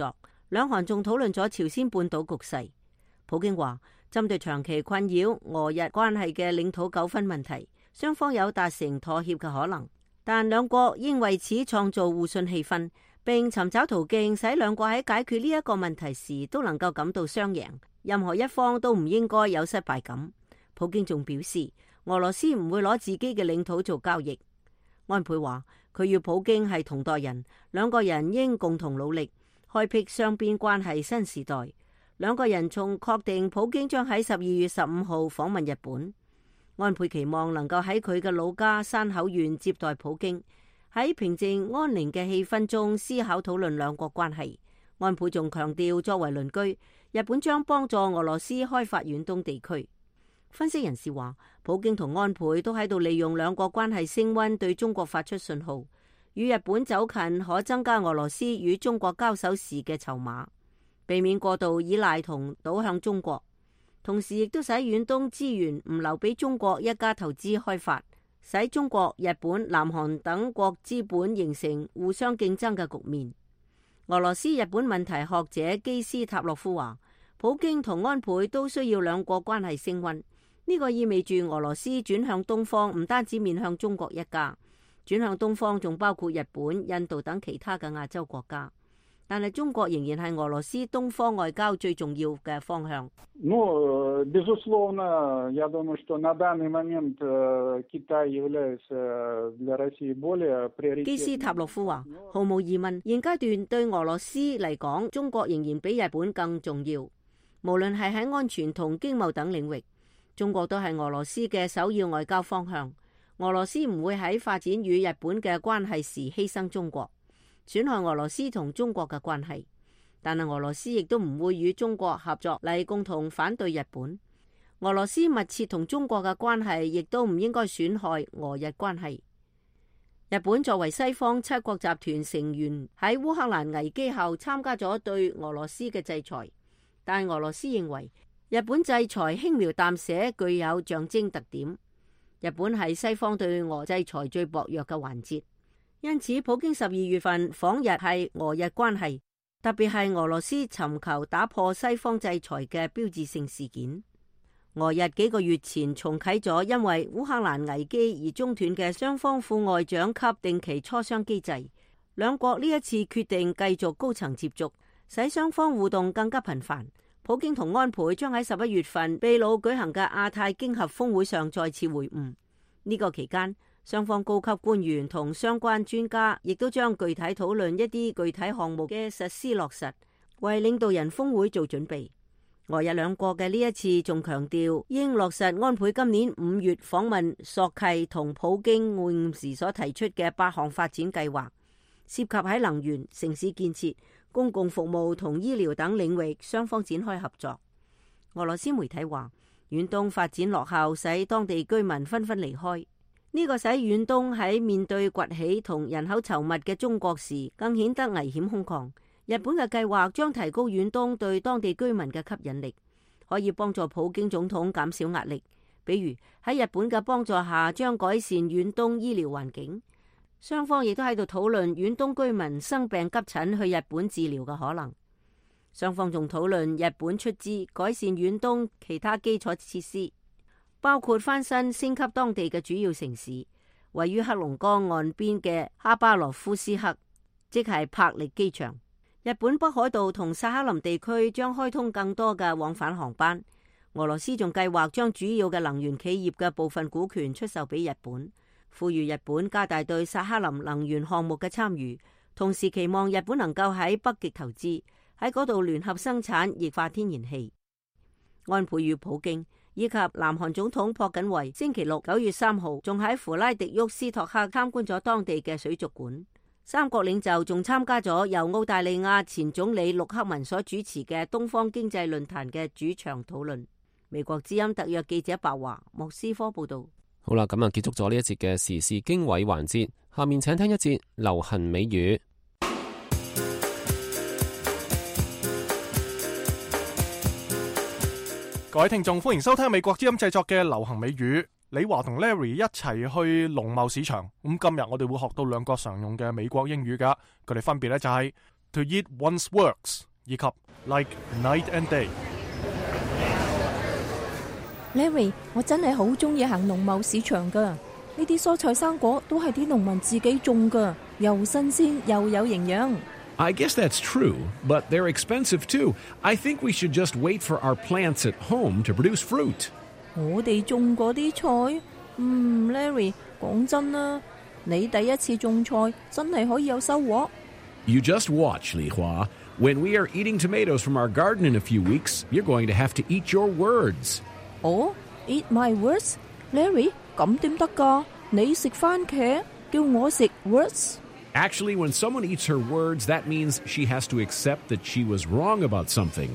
兩韓仲討論咗朝鮮半島局勢。普京話，針對長期困擾俄日關係嘅領土糾紛問題，雙方有達成妥協嘅可能，但兩國應為此創造互信氣氛，並尋找途徑，使兩國喺解決呢一個問題時都能夠感到雙贏，任何一方都唔應該有失敗感。普京仲表示，俄羅斯唔會攞自己嘅領土做交易。安倍話，佢與普京係同代人，兩個人應共同努力，開闢雙邊關係新時代。兩個人仲確定普京將喺12月15號訪問日本。安倍期望能夠喺佢嘅老家山口縣接待普京，喺平靜安寧嘅氣氛中思考討論兩國關係。安倍仲強調，作為鄰居，日本將幫助俄羅斯開發遠東地區。分析人士話，普京同安倍都喺度利用兩國關係升溫對中國發出信號，與日本走近可增加俄羅斯與中國交手時嘅籌碼，避免過度依賴同倒向中國，同時亦都使遠東資源唔留俾中國一家投資開發，使中國、日本、南韓等國資本形成互相競爭嘅局面。俄羅斯日本問題學者基斯塔洛夫話，普京同安倍都需要兩國關係升溫，呢個意味住俄羅斯轉向東方唔單止面向中國一家，轉向東方仲包括日本、印度等其他嘅亞洲國家。但係中國仍然係俄羅斯東方外交最重要嘅方向。 Безусловно, я думаю, что на данный момент Китай является для России более приоритетным。 基斯塔洛夫話，毫無疑問，現階段對俄羅斯嚟講，中國仍然比日本更重要。無論係喺安全同經貿等領域，中國都係俄羅斯嘅首要外交方向。俄羅斯唔會喺發展與日本嘅關係時犧牲中國，損害俄羅斯同中國嘅關係，但係俄羅斯亦都唔會與中國合作嚟共同反對日本。俄羅斯密切同中國嘅關係亦都唔應該損害俄日關係。日本作為西方七國集團成員，喺烏克蘭危機後參加咗對俄羅斯嘅制裁，但俄羅斯認為日本制裁輕描淡寫，具有象徵特點。日本係西方對俄制裁最薄弱嘅環節。因此，普京12月份訪日係俄日關係，特別係俄羅斯尋求打破西方制裁嘅標誌性事件。俄日幾個月前重啟咗因為烏克蘭危機而中斷嘅雙方副外長級定期磋商機制，兩國呢一次決定繼續高層接觸，使雙方互動更加頻繁。普京同安倍將喺11月份秘魯舉行嘅亞太經合峰會上再次會晤。呢個期間，雙方高級官員同相關專家亦都將具體討論一啲具體項目嘅實施落實，為領導人峰會做準備。俄日兩國嘅呢一次仲強調應落實安倍今年5月訪問索契同普京會晤時所提出嘅8項發展計劃，涉及喺能源、城市建設、公共服務同醫療等領域，雙方展開合作。俄羅斯媒體話，遠東發展落後，使當地居民紛紛離開。呢個使遠東喺面對崛起同人口稠密嘅中國時，更顯得危險空曠。日本嘅計劃將提高遠東對當地居民嘅吸引力，可以幫助普京總統減少壓力。比如喺日本嘅幫助下，將改善遠東醫療環境。雙方亦都喺度討論遠東居民生病急診去日本治療嘅可能。雙方仲討論日本出資改善遠東其他基礎設施，包括翻新升級當地嘅主要城市，位於黑龍江岸邊嘅哈巴羅夫斯克，即係柏力機場。日本北海道同薩克林地區將開通更多嘅往返航班。俄羅斯仲計劃將主要嘅能源企業嘅部分股權出售俾日本，呼籲日本加大對薩克林能源項目嘅參與，同時期望日本能夠喺北極投資，喺嗰度聯合生產液化天然氣。安倍與普京以及南韓總統朴槿惠星期六9月3號仲喺弗拉迪沃斯托克參觀咗當地嘅水族館。三國領袖仲參加咗由澳大利亞前總理陸克文所主持嘅東方經濟論壇嘅主場討論。美國之音特約記者白華莫斯科報道。 好啦，咁啊結束咗呢一節嘅時事經緯環節，下面請聽一節流行美語。 各位聽眾，歡迎收聽美國之音製作嘅流行美語。李華同 Larry 一齊去農貿市場，咁今日我哋會學到兩個常用嘅美國英語噶，佢哋分別咧就係 to eat one's works， 以及 like night and day。 Larry， 我真係好中意行農貿市場㗎，呢啲蔬菜生果都係啲農民自己種㗎，又新鮮又有營養。 I guess that's true, but they're expensive too. I think we should just wait for our plants at home to produce fruit. 我哋種嗰啲菜，Larry， 講真啦，你第一次種菜真係可以有收穫。 You just watch, Li Hua. When we are eating tomatoes from our garden in a few weeks, you're going to have to eat your words. 哦 ，eat my words， Larry， 咁點得㗎？你食番茄，叫我食 words。Actually, when someone eats her words, that means she has to accept that she was wrong about something.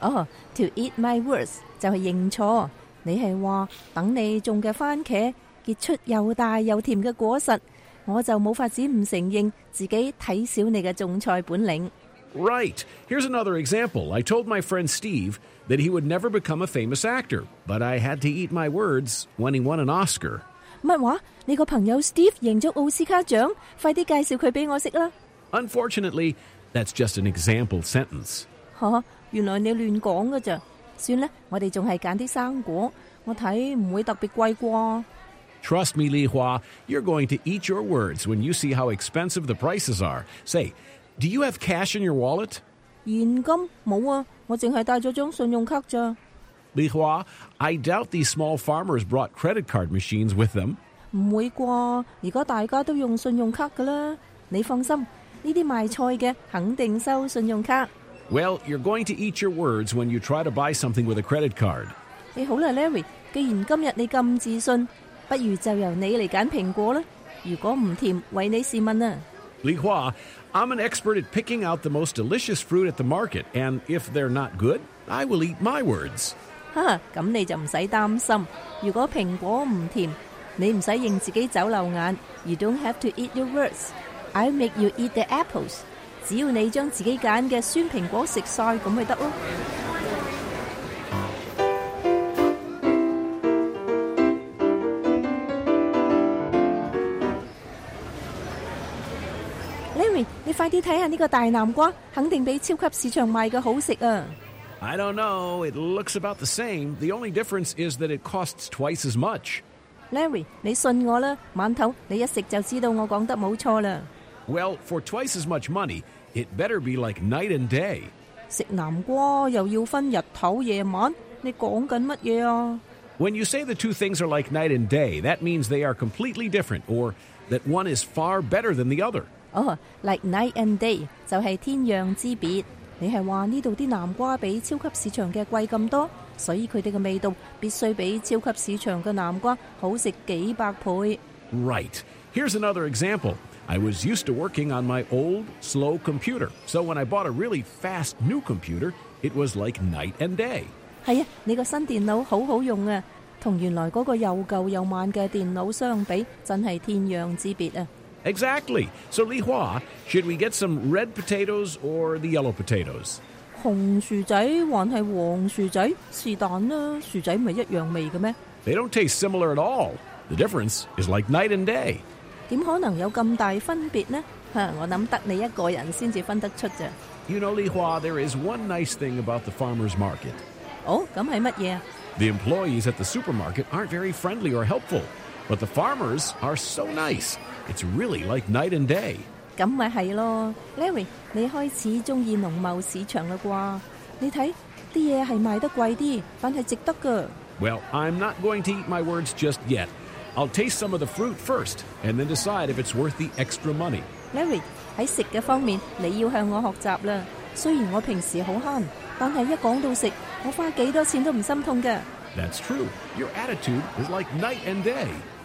To eat my words 就係認錯。你係話等你種嘅番茄結出又大又甜嘅果實，我就冇法子唔承認自己睇小你嘅種菜本領。 Right. Here's another example. I told my friend Steve that he would never become a famous actor, but I had to eat my words when he won an Oscar. 乜話？你個朋友 Steve 贏咗奧斯卡獎，快啲介紹佢俾我識啦。 Unfortunately, that's just an example sentence. 原來你亂講㗎咋？算啦，我哋仲係揀啲生果，我睇唔會特別貴啩。 Trust me, Li Hua, you're going to eat your words when you see how expensive the prices are. Say, do you have cash in your wallet? 現金冇啊，我淨係帶咗張信用卡咋。 Li Hua, I doubt these small farmers brought credit card machines with them. 唔會啩？而家大家都用信用卡㗎啦。你放心，呢啲賣菜嘅肯定收信用卡。 Well, you're going to eat your words when you try to buy something with a credit card. 好啦 ，Larry， 既然今日你咁自信，不如就由你嚟揀蘋果啦。如果唔甜，為你試問啊。 Li Hua, I'm an expert at picking out the most delicious fruit at the market, and if they're not good, I will eat my words. 咁你就唔使擔心。如果蘋果唔甜，你唔使認自己走漏眼。You don't have to eat your words. I'll make you eat the apples. 只要你將自己揀嘅酸蘋果食晒，咁咪得咯。Larry， 你快啲睇下呢個大南瓜，肯定比超級市場賣嘅好食啊！ I don't know. It looks about the same. The only difference is that it costs twice as much. Larry， 你信我啦，饅頭，你一食就知道我講得冇錯啦。 Well, for twice as much money, it better be like night and day. 食南瓜又要分日頭夜晚，你講緊乜嘢啊？ When you say the two things are like night and day, that means they are completely different, or that one is far better than the other. Like night and day 就係天壤之別。你係話呢度啲南瓜比超級市場嘅貴咁多，所以佢哋嘅味道必須比超級市場嘅南瓜好食幾百倍。 Right. Here's another example. I was used to working on my old, slow computer, so when I bought a really fast new computer, it was like night and day. 係啊，你個新電腦好好用啊，同原來嗰個又舊又慢嘅電腦相比，真係天壤之別啊！ Exactly. So, Li Hua, should we get some red potatoes or the yellow potatoes? 紅薯仔還係黃薯仔？是但啦，薯仔唔係一樣味嘅咩？ They don't taste similar at all. The difference is like night and day. 點可能有咁大分別呢？我諗得你一個人先至分得出咋。 You know, Li Hua, there is one nice thing about the farmer's market. 咁係乜嘢啊？ The employees at the supermarket aren't very friendly or helpful, but the farmers are so nice. It's really like night and day. 咁咪係咯 ，Larry， 你開始中意農貿市場啦啩？你睇啲嘢係賣得貴啲，但係值得㗎。 Well, I'm not going to eat my words just yet. I'll taste some of the fruit first, and then decide if it's worth the extra money. Larry， 喺食嘅方面，你要向我學習啦。雖然我平時好慳，但係一講到食，我花幾多錢都唔心痛㗎。 That's true. Your attitude is like night and day.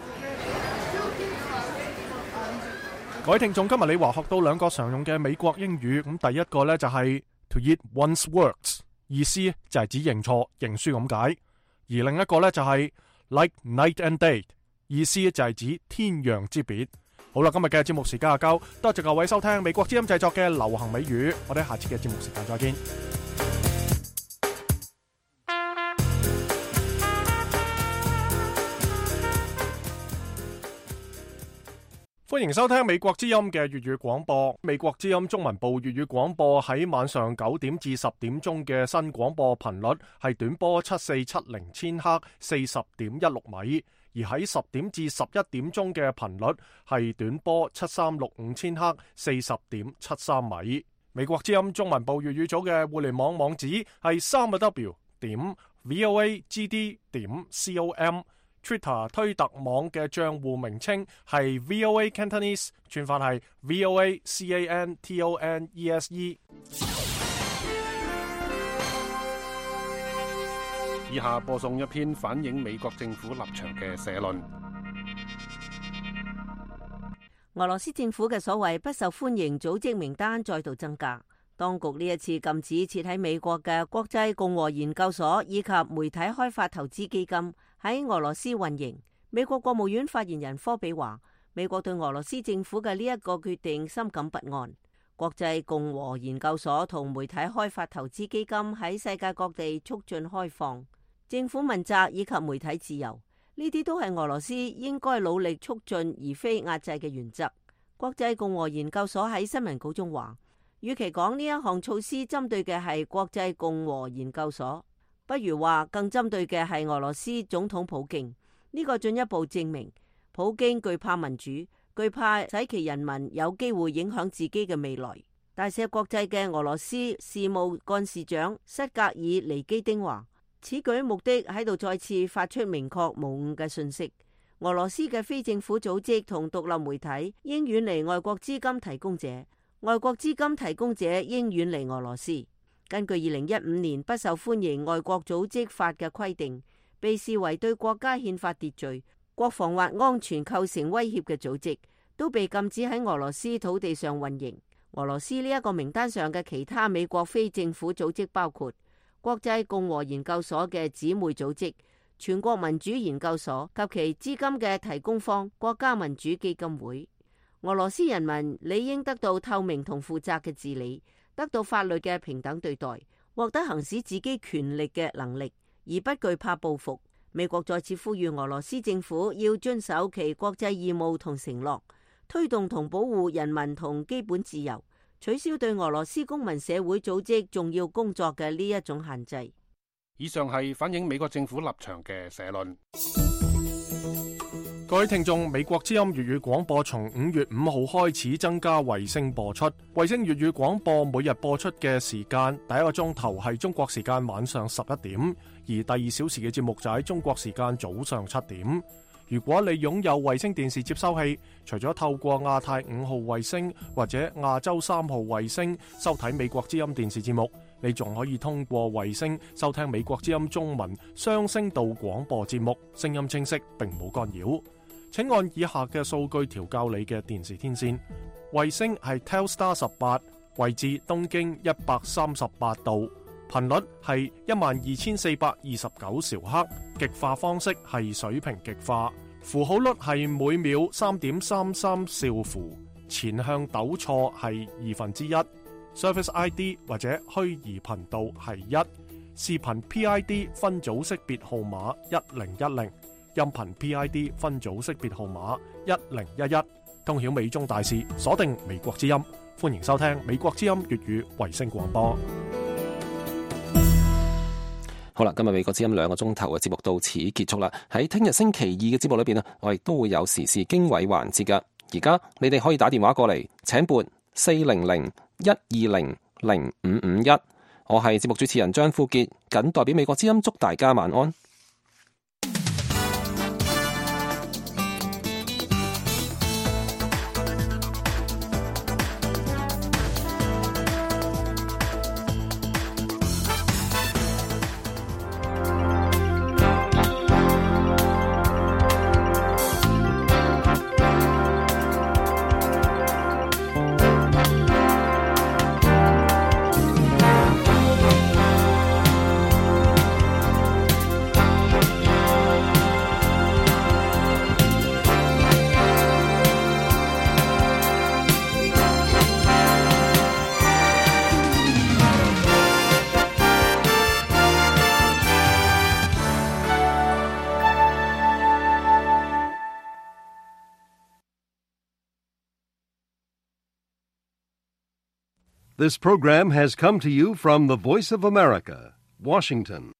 各位聽眾，今日李華學到兩個常用嘅美國英語，咁第一個呢就係 to eat one's words， 意思就係指認錯、認輸咁解；而另一個呢就係 like night and day， 意思就係指天壤之別。好啦，今日嘅節目時間就夠，多謝各位收聽美國之音製作嘅流行美語，我哋下次嘅節目時間再見。 歡迎收聽美國之音嘅粵語廣播。美國之音中文部粵語廣播喺晚上9點至10點鐘嘅新廣播頻率係短波7470千赫40.16米，而喺10點至11點鐘嘅頻率係短波7365千赫40.73米。美國之音中文部粵語組嘅互聯網網址係3w.voagd.com。Twitter 推特網嘅賬戶名稱係 VOA Cantonese， 串法係 VOA CANTONESE。 以下播送一篇反映美國政府立場嘅社論。 俄羅斯政府嘅所謂不受歡迎組織名單再度增加，當局呢一次禁止設喺美國嘅國際共和研究所以及媒體開發投資基金喺俄羅斯運營。美國國務院發言人科比話，美國對俄羅斯政府嘅呢一個決定深感不安。國際共和研究所同媒體開發投資基金喺世界各地促進開放、政府問責以及媒體自由，呢啲都係俄羅斯應該努力促進而非壓制嘅原則。國際共和研究所喺新聞稿中話，與其講呢一項措施針對嘅係國際共和研究所，不如話更針對嘅係俄羅斯總統普京。呢個進一步證明，普京懼怕民主，懼怕使其人民有機會影響自己嘅未來。大赦國際嘅俄羅斯事務幹事長塞格爾尼基丁話，此舉目的喺度再次發出明確無誤嘅訊息。俄羅斯嘅非政府組織同獨立媒體應遠離外國資金提供者，外國資金提供者應遠離俄羅斯。根據2015年不受歡迎外國組織法嘅規定，被視為對國家憲法秩序、國防或安全構成威脅嘅組織，都被禁止喺俄羅斯土地上運營。俄羅斯呢一個名單上嘅其他美國非政府組織包括國際共和研究所嘅姊妹組織、全國民主研究所及其資金嘅提供方國家民主基金會。俄羅斯人民理應得到透明同負責嘅治理，得到法律嘅平等對待，獲得行使自己權力嘅能力，而不懼怕報復。美國再次呼籲俄羅斯政府要遵守其國際義務同承諾，推動同保護人民同基本自由，取消對俄羅斯公民社會組織重要工作嘅呢一種限制。 以上係反映美國政府立場嘅社論。 各位聽眾，美國之音粵語廣播從5月5號開始增加衛星播出。衛星粵語廣播每日播出嘅時間，第一個鐘頭係中國時間晚上11點，而第2小時嘅節目就喺中國時間早上7點。如果你擁有衛星電視接收器，除咗透過亞太5號衛星或者亞洲3號衛星收睇美國之音電視節目，你仲可以通過衛星收聽美國之音中文雙聲道廣播節目，聲音清晰並冇干擾。請按以下嘅數據調校你嘅電視天線。衛星係 Telstar 18，位置東經138度，頻率係12429兆赫，極化方式係水平極化，符號率係每秒3.33兆符，前向糾錯係1/2。Service ID 或者虛擬頻道係1，視頻 PID 分組識別號碼1010，音頻 PID 分組識別號碼1011，通曉美中大事，鎖定美國之音。歡迎收聽美國之音粵語衛星廣播。 好啦，今日美國之音2個鐘頭嘅節目到此結束啦。喺聽日星期二嘅節目裏邊我亦都會有時事經緯環節噶。而家你哋可以打電話過嚟，請撥400-120-0551。我係節目主持人張富傑，謹代表美國之音祝大家晚安。 This program has come to you from the Voice of America, Washington.